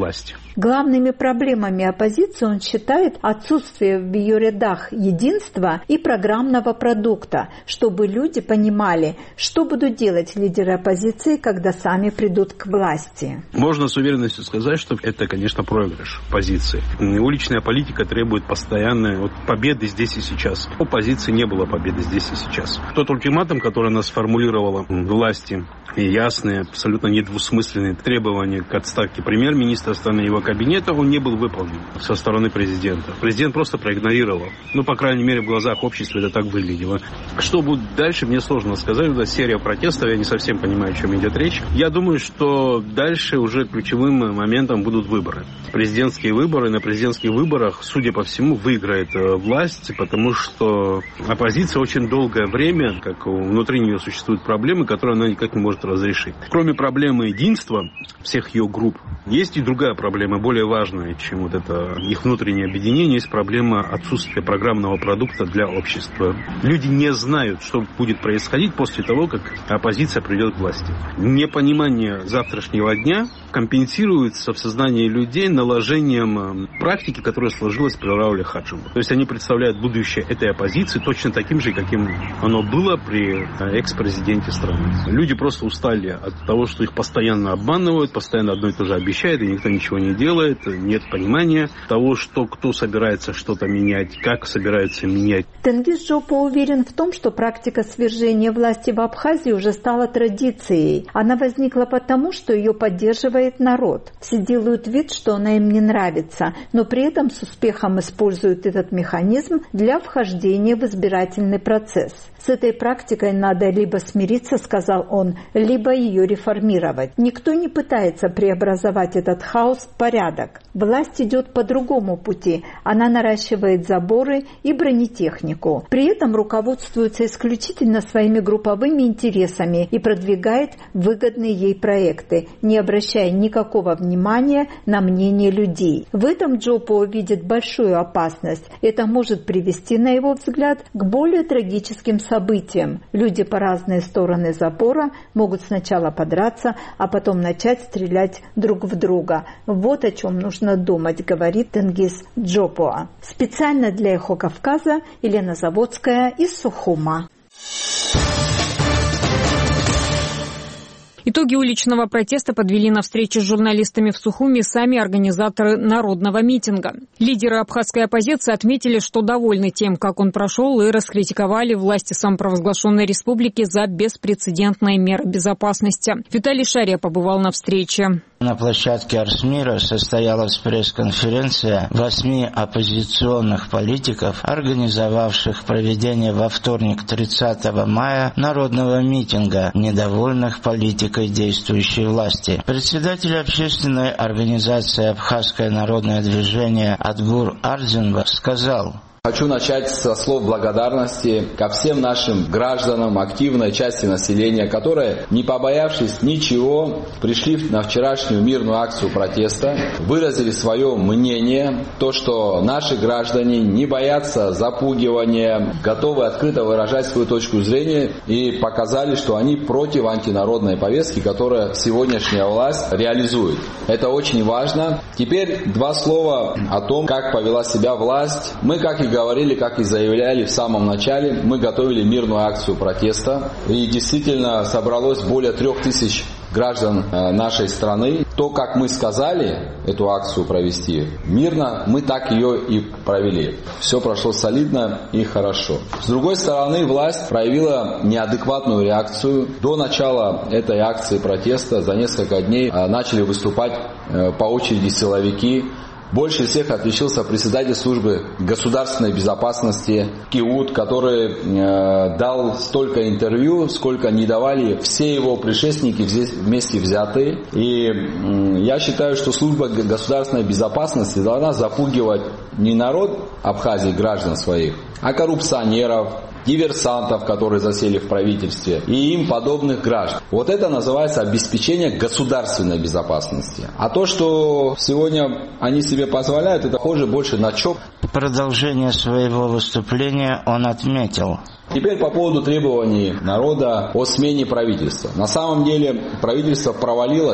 Главными проблемами оппозиции он считает отсутствие в ее рядах единства и программного продукта, чтобы люди понимали, что будут делать лидеры оппозиции, когда сами придут к власти. Можно с уверенностью сказать, что это, конечно, проигрыш позиции. Уличная политика требует постоянной победы здесь и сейчас. У оппозиции не было победы здесь и сейчас. Тот ультиматум, который она сформулировала власти, и ясные, абсолютно недвусмысленные требования к отставке премьер-министра страны и его кабинета, он не был выполнен со стороны президента. Президент просто проигнорировал. По крайней мере, в глазах общества это так выглядело. Что будет дальше, мне сложно сказать. Это серия протестов, я не совсем понимаю, о чем идет речь. Я думаю, что дальше уже ключевым моментом будут выборы. Президентские выборы. На президентских выборах, судя по всему, выиграет власть, потому что оппозиция очень долгое время, как внутри нее существуют проблемы, которые она никак не может разрешить. Кроме проблемы единства всех ее групп, есть и другая проблема, более важная, чем это их внутреннее объединение, есть проблема отсутствия программного продукта для общества. Люди не знают, что будет происходить после того, как оппозиция придет к власти. Непонимание завтрашнего дня компенсируется в сознании людей наложением практики, которая сложилась при Рауле Хаджибу. То есть они представляют будущее этой оппозиции точно таким же, каким оно было при экс-президенте страны. Люди просто устали от того, что их постоянно обманывают, постоянно одно и то же обещают, и никто ничего не делает, нет понимания того, что кто собирается что-то менять, как собирается менять. Тенгиз Джопо уверен в том, что практика свержения власти в Абхазии уже стала традицией. Она возникла потому, что ее поддерживает народ. Все делают вид, что она им не нравится, но при этом с успехом используют этот механизм для вхождения в избирательный процесс. С этой практикой надо либо смириться, сказал он, либо ее реформировать. Никто не пытается преобразовать этот хаос в порядок. Власть идет по другому пути. Она наращивает заборы и бронетехнику. При этом руководствуется исключительно своими групповыми интересами и продвигает выгодные ей проекты, не обращая никакого внимания на мнение людей. В этом Джопо видит большую опасность. Это может привести, на его взгляд, к более трагическим событиям. Люди по разные стороны забора могут сначала подраться, а потом начать стрелять друг в друга. Вот о чем нужно думать, говорит Тенгиз Джопо. Специально для «Эхо Кавказа» Елена Заводская из Сухума. Итоги уличного протеста подвели на встрече с журналистами в Сухуми сами организаторы народного митинга. Лидеры абхазской оппозиции отметили, что довольны тем, как он прошел, и раскритиковали власти самопровозглашенной республики за беспрецедентные меры безопасности. Виталий Шария побывал на встрече. На площадке Арсмира состоялась пресс-конференция 8 оппозиционных политиков, организовавших проведение во вторник 30 мая народного митинга, недовольных политикой действующей власти. Председатель общественной организации «Абхазское народное движение» Адгур Ардзинба сказал: Хочу начать со слов благодарности ко всем нашим гражданам, активной части населения, которые, не побоявшись ничего, пришли на вчерашнюю мирную акцию протеста, выразили свое мнение, то, что наши граждане не боятся запугивания, готовы открыто выражать свою точку зрения и показали, что они против антинародной повестки, которую сегодняшняя власть реализует. Это очень важно. Теперь два слова о том, как повела себя власть. Мы, как и говорили, как и заявляли в самом начале, мы готовили мирную акцию протеста. И действительно собралось более 3000 граждан нашей страны. То, как мы сказали эту акцию провести мирно, мы так ее и провели. Все прошло солидно и хорошо. С другой стороны, власть проявила неадекватную реакцию. До начала этой акции протеста за несколько дней начали выступать по очереди силовики. Больше всех отличился председатель службы государственной безопасности Киут, который дал столько интервью, сколько не давали все его предшественники вместе взятые. И я считаю, что служба государственной безопасности должна запугивать не народ Абхазии, граждан своих, а коррупционеров, диверсантов, которые засели в правительстве, и им подобных граждан. Вот это называется обеспечение государственной безопасности. А то, что сегодня они себе позволяют, это похоже больше на ЧОП. В продолжение своего выступления он отметил: теперь по поводу требований народа о смене правительства. На самом деле правительство провалилось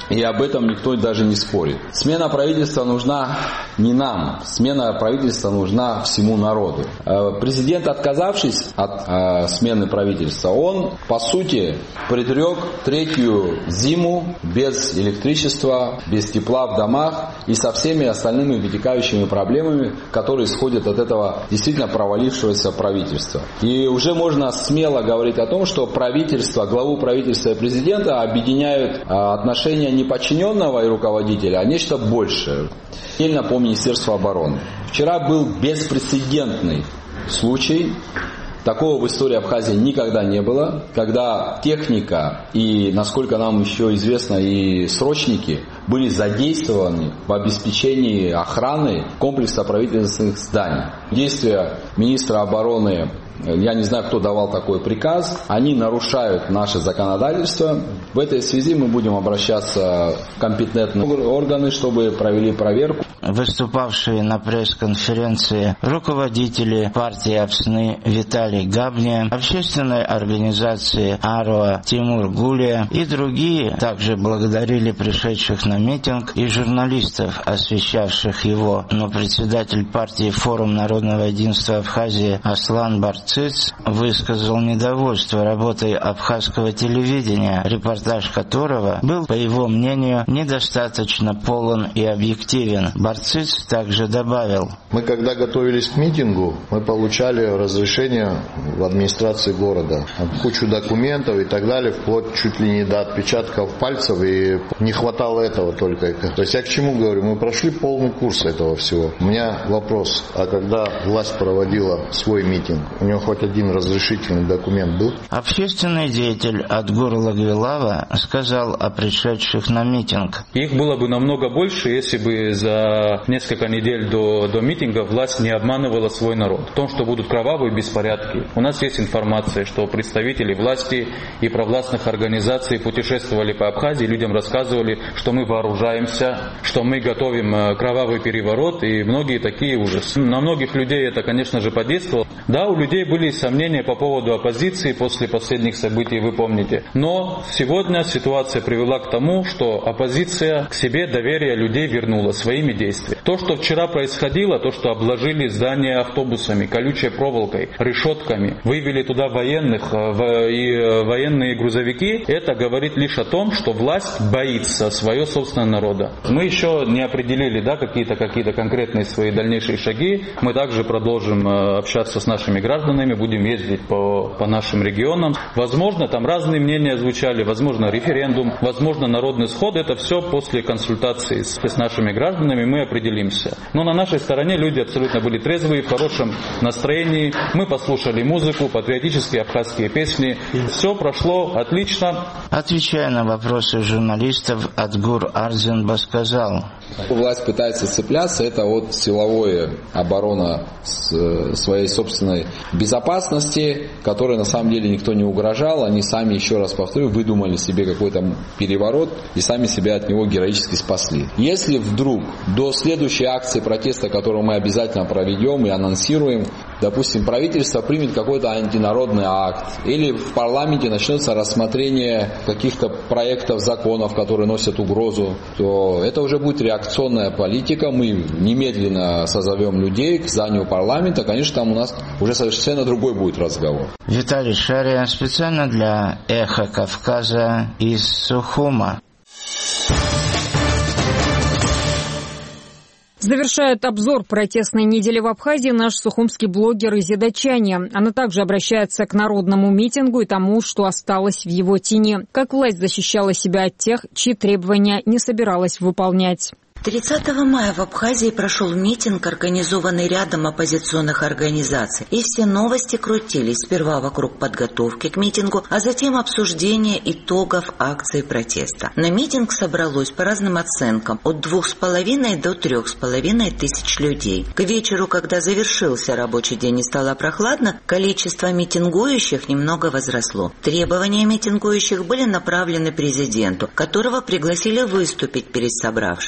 и об этом никто даже не спорит. Смена правительства нужна не нам, смена правительства нужна всему народу. Президент, отказавшись от смены правительства, он, по сути, предрек третью зиму без электричества, без тепла в домах и со всеми остальными вытекающими проблемами, которые исходят от этого действительно провалившегося правительства. И уже можно смело говорить о том, что правительство, главу правительства и президента объединяют отношения не подчиненного и руководителя, а нечто большее. Отдельно по Министерству обороны. Вчера был беспрецедентный случай. Такого в истории Абхазии никогда не было, когда техника и, насколько нам еще известно, и срочники были задействованы в обеспечении охраны комплекса правительственных зданий. Действия министра обороны, я не знаю, кто давал такой приказ, они нарушают наше законодательство. В этой связи мы будем обращаться в компетентные органы, чтобы провели проверку. Выступавшие на пресс-конференции руководители партии Апсны Виталий Габня, общественной организации АРОА Тимур Гулия и другие также благодарили пришедших на митинг и журналистов, освещавших его. Но председатель партии Форум народного единства Абхазии Аслан Барциц высказал недовольство работой абхазского телевидения, репортаж которого был, по его мнению, недостаточно полон и объективен. Барциц также добавил: мы, когда готовились к митингу, мы получали разрешение в администрации города. Кучу документов и так далее, вплоть чуть ли не до отпечатков пальцев, и не хватало этого только. То есть я к чему говорю? Мы прошли полный курс этого всего. У меня вопрос, а когда власть проводила свой митинг, у него хоть один разрешительный документ был? Общественный деятель Адгур Лагвилава сказал о пришедших на митинг: их было бы намного больше, если бы за несколько недель до митинга власть не обманывала свой народ в том, что будут кровавые беспорядки. У нас есть информация, что представители власти и провластных организаций путешествовали по Абхазии, людям рассказывали, что мы вооружаемся, что мы готовим кровавый переворот, и многие такие ужасы. На многих людей это, конечно же, подействовало. Да, у людей были сомнения по поводу оппозиции после последних событий, вы помните. Но сегодня ситуация привела к тому, что оппозиция к себе доверие людей вернула своими действиями. То, что вчера происходило, то, что обложили здания автобусами, колючей проволокой, решетками, вывели туда военных и военные грузовики, это говорит лишь о том, что власть боится своего собственного народа. Мы еще не определили какие-то конкретные свои дальнейшие шаги. Мы также продолжим общаться с нашими гражданами, будем ездить по нашим регионам. Возможно, там разные мнения звучали, возможно, референдум, возможно, народный сход. Это все после консультации с нашими гражданами мы определимся. Но на нашей стороне люди абсолютно были трезвые, в хорошем настроении. Мы послушали музыку, патриотические абхазские песни. Все прошло отлично. Отвечая на вопросы журналистов, Адгур Арзенба сказал: власть пытается цепляться, это от силовой обороны своей собственной безопасности, которой на самом деле никто не угрожал. Они сами, еще раз повторю, выдумали себе какой-то переворот и сами себя от него героически спасли. Если вдруг до следующей акции протеста, которую мы обязательно проведем и анонсируем, допустим, правительство примет какой-то антинародный акт, или в парламенте начнется рассмотрение каких-то проектов законов, которые носят угрозу, то это уже будет реакционная политика. Мы немедленно созовем людей к зданию парламента. Конечно, там у нас уже совершенно другой будет разговор. Виталий Шария специально для «Эхо Кавказа» из Сухума. Завершает обзор протестной недели в Абхазии наш сухумский блогер Изида Чани. Она также обращается к народному митингу и тому, что осталось в его тени. Как власть защищала себя от тех, чьи требования не собиралась выполнять. 30 мая в Абхазии прошел митинг, организованный рядом оппозиционных организаций. И все новости крутились сперва вокруг подготовки к митингу, а затем обсуждения итогов акции протеста. На митинг собралось по разным оценкам от 2,5 до 3,5 тысяч людей. К вечеру, когда завершился рабочий день и стало прохладно, количество митингующих немного возросло. Требования митингующих были направлены президенту, которого пригласили выступить перед собравшимися.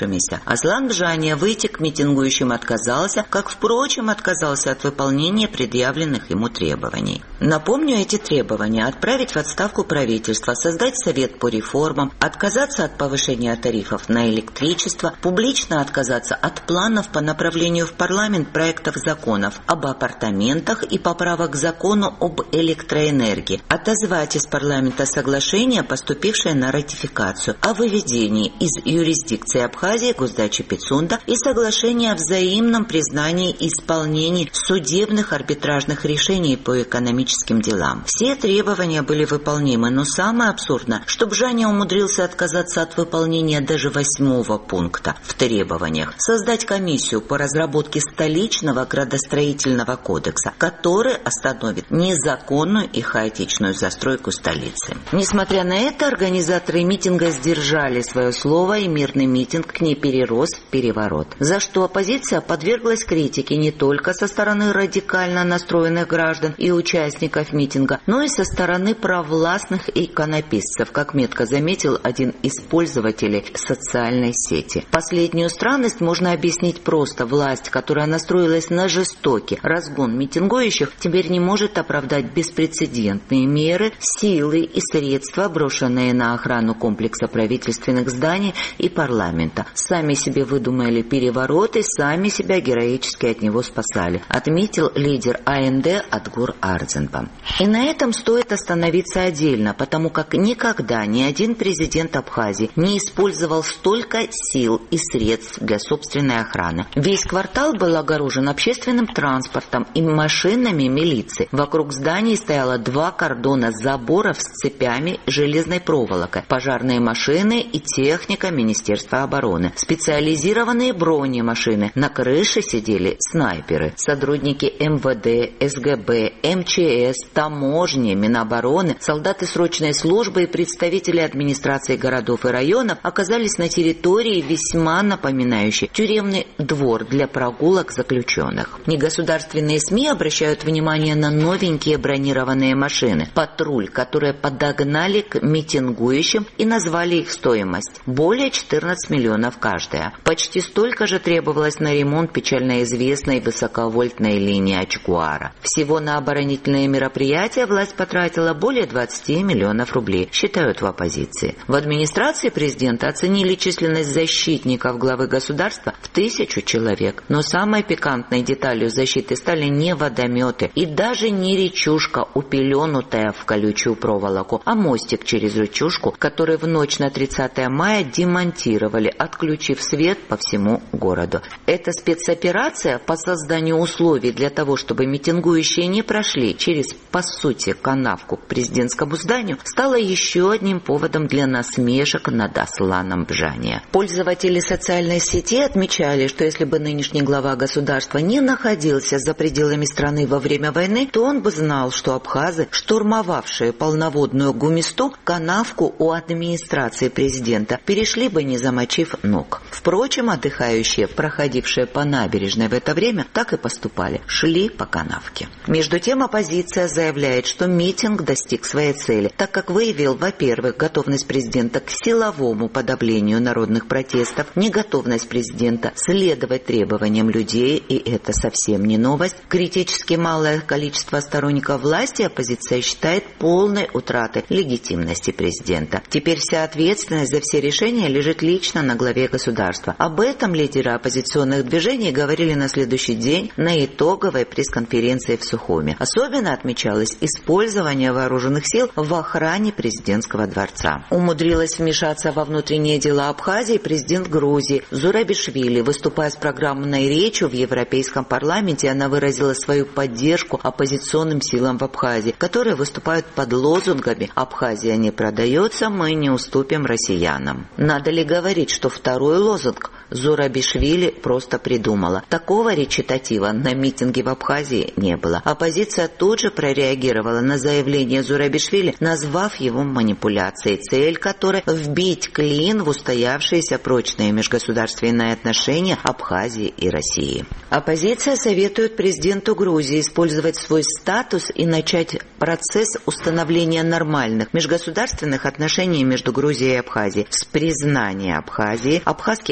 Аслан Бжания выйти к митингующим отказался, как, впрочем, отказался от выполнения предъявленных ему требований. Напомню эти требования: отправить в отставку правительство, создать совет по реформам, отказаться от повышения тарифов на электричество, публично отказаться от планов по направлению в парламент проектов законов об апартаментах и поправок к закону об электроэнергии, отозвать из парламента соглашение, поступившее на ратификацию, о выведении из юрисдикции Абхазии Госдачи Пицунда и соглашение о взаимном признании и исполнении судебных арбитражных решений по экономическим делам. Все требования были выполнимы, но самое абсурдное, что Бжания умудрился отказаться от выполнения даже 8-го пункта в требованиях: создать комиссию по разработке столичного градостроительного кодекса, который остановит незаконную и хаотичную застройку столицы. Несмотря на это, организаторы митинга сдержали свое слово, и мирный митинг не перерос в переворот, за что оппозиция подверглась критике не только со стороны радикально настроенных граждан и участников митинга, но и со стороны провластных иконописцев, как метко заметил один из пользователей социальной сети. Последнюю странность можно объяснить просто: власть, которая настроилась на жестокий разгон митингующих, теперь не может оправдать беспрецедентные меры, силы и средства, брошенные на охрану комплекса правительственных зданий и парламента. Сами себе выдумали переворот и сами себя героически от него спасали, отметил лидер АНД Атгур Ардзенбам. И на этом стоит остановиться отдельно, потому как никогда ни один президент Абхазии не использовал столько сил и средств для собственной охраны. Весь квартал был огорожен общественным транспортом и машинами милиции. Вокруг зданий стояло 2 кордона заборов с цепями и железной проволокой, пожарные машины и техника Министерства обороны, специализированные бронемашины. На крыше сидели снайперы. Сотрудники МВД, СГБ, МЧС, таможни, Минобороны, солдаты срочной службы и представители администрации городов и районов оказались на территории, весьма напоминающей тюремный двор для прогулок заключенных. Негосударственные СМИ обращают внимание на новенькие бронированные машины, патруль, которые подогнали к митингующим и назвали их стоимость – более 14 миллионов каждая. Почти столько же требовалось на ремонт печально известной высоковольтной линии Ачгуара. Всего на оборонительные мероприятия власть потратила более 20 миллионов рублей, считают в оппозиции. В администрации президента оценили численность защитников главы государства в 1000 человек. Но самой пикантной деталью защиты стали не водометы и даже не речушка, упеленутая в колючую проволоку, а мостик через речушку, который в ночь на 30 мая демонтировали, отключив свет по всему городу. Эта спецоперация по созданию условий для того, чтобы митингующие не прошли через, по сути, канавку к президентскому зданию, стала еще одним поводом для насмешек над Асланом Бжания. Пользователи социальной сети отмечали, что если бы нынешний глава государства не находился за пределами страны во время войны, то он бы знал, что абхазы, штурмовавшие полноводную Гумисту, канавку у администрации президента, перешли бы, не замочив ног. Впрочем, отдыхающие, проходившие по набережной в это время, так и поступали, шли по канавке. Между тем, оппозиция заявляет, что митинг достиг своей цели, так как выявил, во-первых, готовность президента к силовому подавлению народных протестов, неготовность президента следовать требованиям людей, и это совсем не новость. Критически малое количество сторонников власти оппозиция считает полной утратой легитимности президента. Теперь вся ответственность за все решения лежит лично на главе государства. Об этом лидеры оппозиционных движений говорили на следующий день на итоговой пресс-конференции в Сухуми. Особенно отмечалось использование вооруженных сил в охране президентского дворца. Умудрилась вмешаться во внутренние дела Абхазии президент Грузии Зурабишвили. Выступая с программной речью в Европейском парламенте, она выразила свою поддержку оппозиционным силам в Абхазии, которые выступают под лозунгами «Абхазия не продается, мы не уступим россиянам». Надо ли говорить, что второй лозунг Зурабишвили просто придумала? Такого речитатива на митинге в Абхазии не было. Оппозиция тут же прореагировала на заявление Зурабишвили, назвав его манипуляцией, цель которой – вбить клин в устоявшиеся прочные межгосударственные отношения Абхазии и России. Оппозиция советует президенту Грузии использовать свой статус и начать процесс установления нормальных межгосударственных отношений между Грузией и Абхазией с признания Абхазии, абхазских паспортов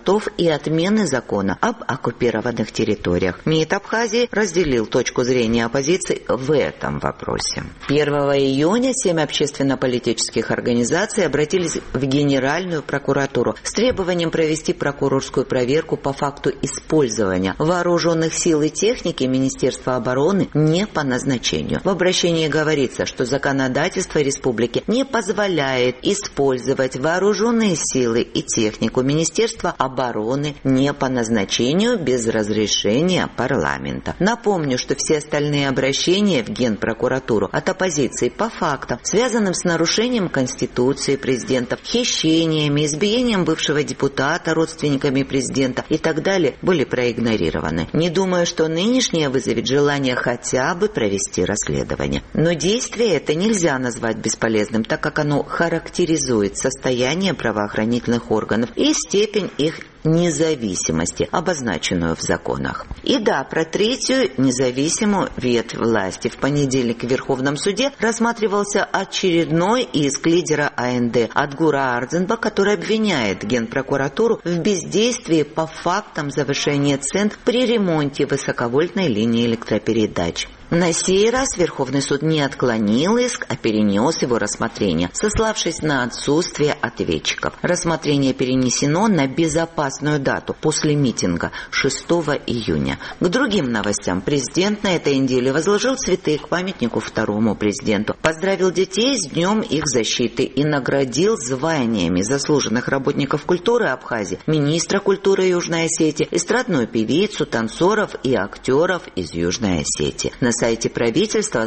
паспортов и отмены закона об оккупированных территориях. МИД Абхазии разделил точку зрения оппозиции в этом вопросе. 1 июня 7 общественно-политических организаций обратились в Генеральную прокуратуру с требованием провести прокурорскую проверку по факту использования вооруженных сил и техники Министерства обороны не по назначению. В обращении говорится, что законодательство республики не позволяет использовать вооруженные силы и технику Министерства обороны не по назначению без разрешения парламента. Напомню, что все остальные обращения в Генпрокуратуру от оппозиции по фактам, связанным с нарушением Конституции президента, хищениями, избиением бывшего депутата родственниками президента и так далее, были проигнорированы. Не думаю, что нынешнее вызовет желание хотя бы провести расследование. Но действие это нельзя назвать бесполезным, так как оно характеризует состояние правоохранительных органов и степень их независимости, обозначенную в законах. И да, про третью независимую ветвь власти. В понедельник в Верховном суде рассматривался очередной иск лидера АНД Адгура Ардзенба, который обвиняет Генпрокуратуру в бездействии по фактам завышения цен при ремонте высоковольтной линии электропередач. На сей раз Верховный суд не отклонил иск, а перенес его рассмотрение, сославшись на отсутствие ответчиков. Рассмотрение перенесено на безопасную дату после митинга 6 июня. К другим новостям. Президент на этой неделе возложил цветы к памятнику второму президенту, поздравил детей с Днем их защиты и наградил званиями заслуженных работников культуры Абхазии, министра культуры Южной Осетии, эстрадную певицу, танцоров и актеров из Южной Осетии. На сайте правительства с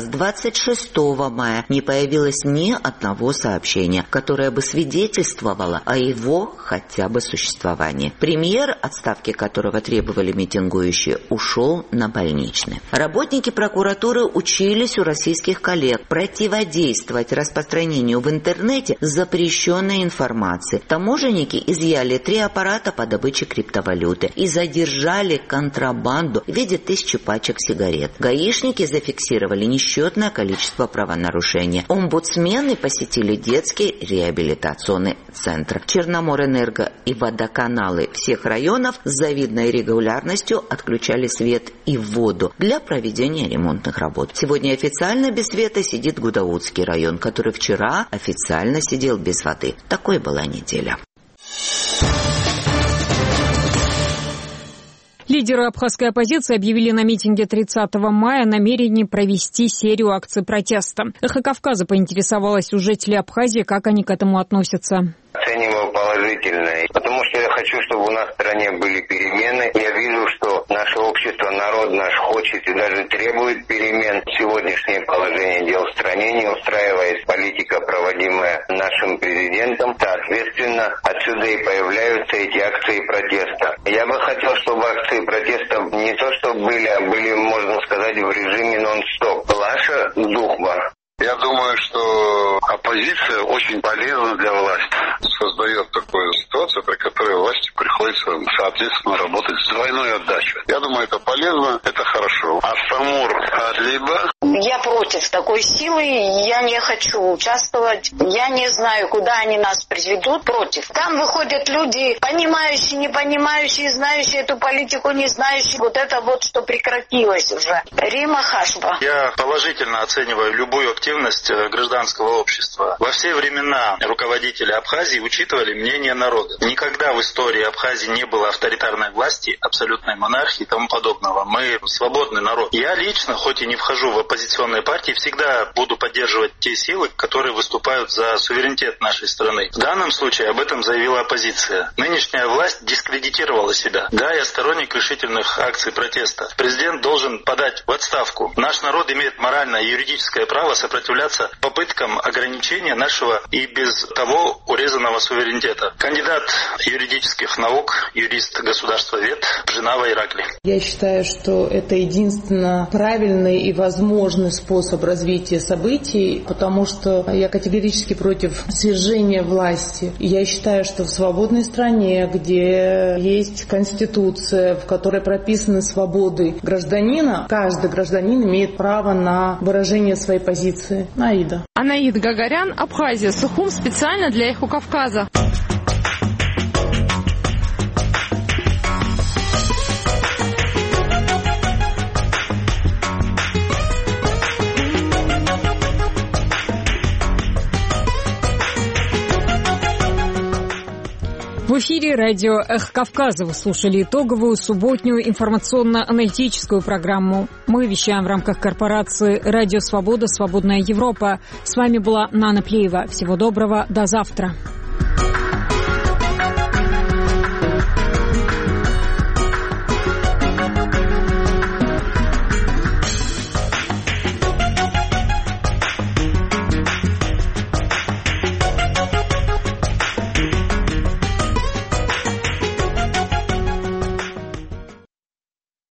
26 мая не появилось ни одного сообщения, которое бы свидетельствовало о его хотя бы существовании. Премьер, отставки которого требовали митингующие, ушел на больничный. Работники прокуратуры учились у российских коллег противодействовать распространению в интернете запрещенной информации. Таможенники изъяли 3 аппарата по добыче криптовалюты и задержали контрабанду в виде 1000 пачек сигарет. Гаишники зафиксировали несчетное количество правонарушений. Омбудсмены посетили детский реабилитационный центр. Черноморэнерго и водоканалы всех районов с завидной регулярностью отключали свет и воду для проведения ремонтных работ. Сегодня официально без света сидит Гудаутский район, который вчера официально сидел без воды. Такой была неделя. Лидеры абхазской оппозиции объявили на митинге 30 мая намерение провести серию акций протеста. «Эхо Кавказа» поинтересовалась у жителей Абхазии, как они к этому относятся. Оцениваю положительно, потому что я хочу, чтобы у нас в стране были перемены. Я вижу, что наше общество, народ наш хочет и даже требует перемен. Сегодняшнее положение дел в стране не устраивает политика, проводимая нашим президентом. Соответственно, отсюда и появляются эти акции протеста. Я бы хотел, чтобы акции протеста не то что были, а были, можно сказать, в режиме нон-стоп. Лаша Духба. Я думаю, что оппозиция очень полезна для власти. Создает такую ситуацию, при которой власти приходится, соответственно, работать с двойной отдачей. Я думаю, это полезно, это хорошо. А Самур Адлиба? Я против такой силы, я не хочу участвовать. Я не знаю, куда они нас приведут. Против. Там выходят люди, понимающие, не понимающие, знающие эту политику, не знающие. Вот это вот, что прекратилось уже. Рима Хашба. Я положительно оцениваю любую активность гражданского общества. Во все времена руководители Абхазии учитывали мнение народа. Никогда в истории Абхазии не было авторитарной власти, абсолютной монархии и тому подобного. Мы свободный народ. Я лично, хоть и не вхожу в оппозиционные партии, всегда буду поддерживать те силы, которые выступают за суверенитет нашей страны. В данном случае об этом заявила оппозиция. Нынешняя власть дискредитировала себя. Да, я сторонник решительных акций протеста. Президент должен подать в отставку. Наш народ имеет моральное и юридическое право сопротивляться попыткам ограничения нашего и без того урезанного суверенитета. Кандидат юридических наук, юрист государствовед Женава Иракли. Я считаю, что это единственно правильный и возможный способ развития событий, потому что я категорически против свержения власти. Я считаю, что в свободной стране, где есть Конституция, в которой прописаны свободы гражданина, каждый гражданин имеет право на выражение своей позиции. Аида. Анаид Гагарян, Абхазия, Сухум, специально для «Эхо Кавказа». эфире радио «Эхо Кавказа». Вы слушали итоговую субботнюю информационно-аналитическую программу. Мы вещаем в рамках корпорации «Радио Свобода. Свободная Европа». С вами была Нана Плеева. Всего доброго. До завтра.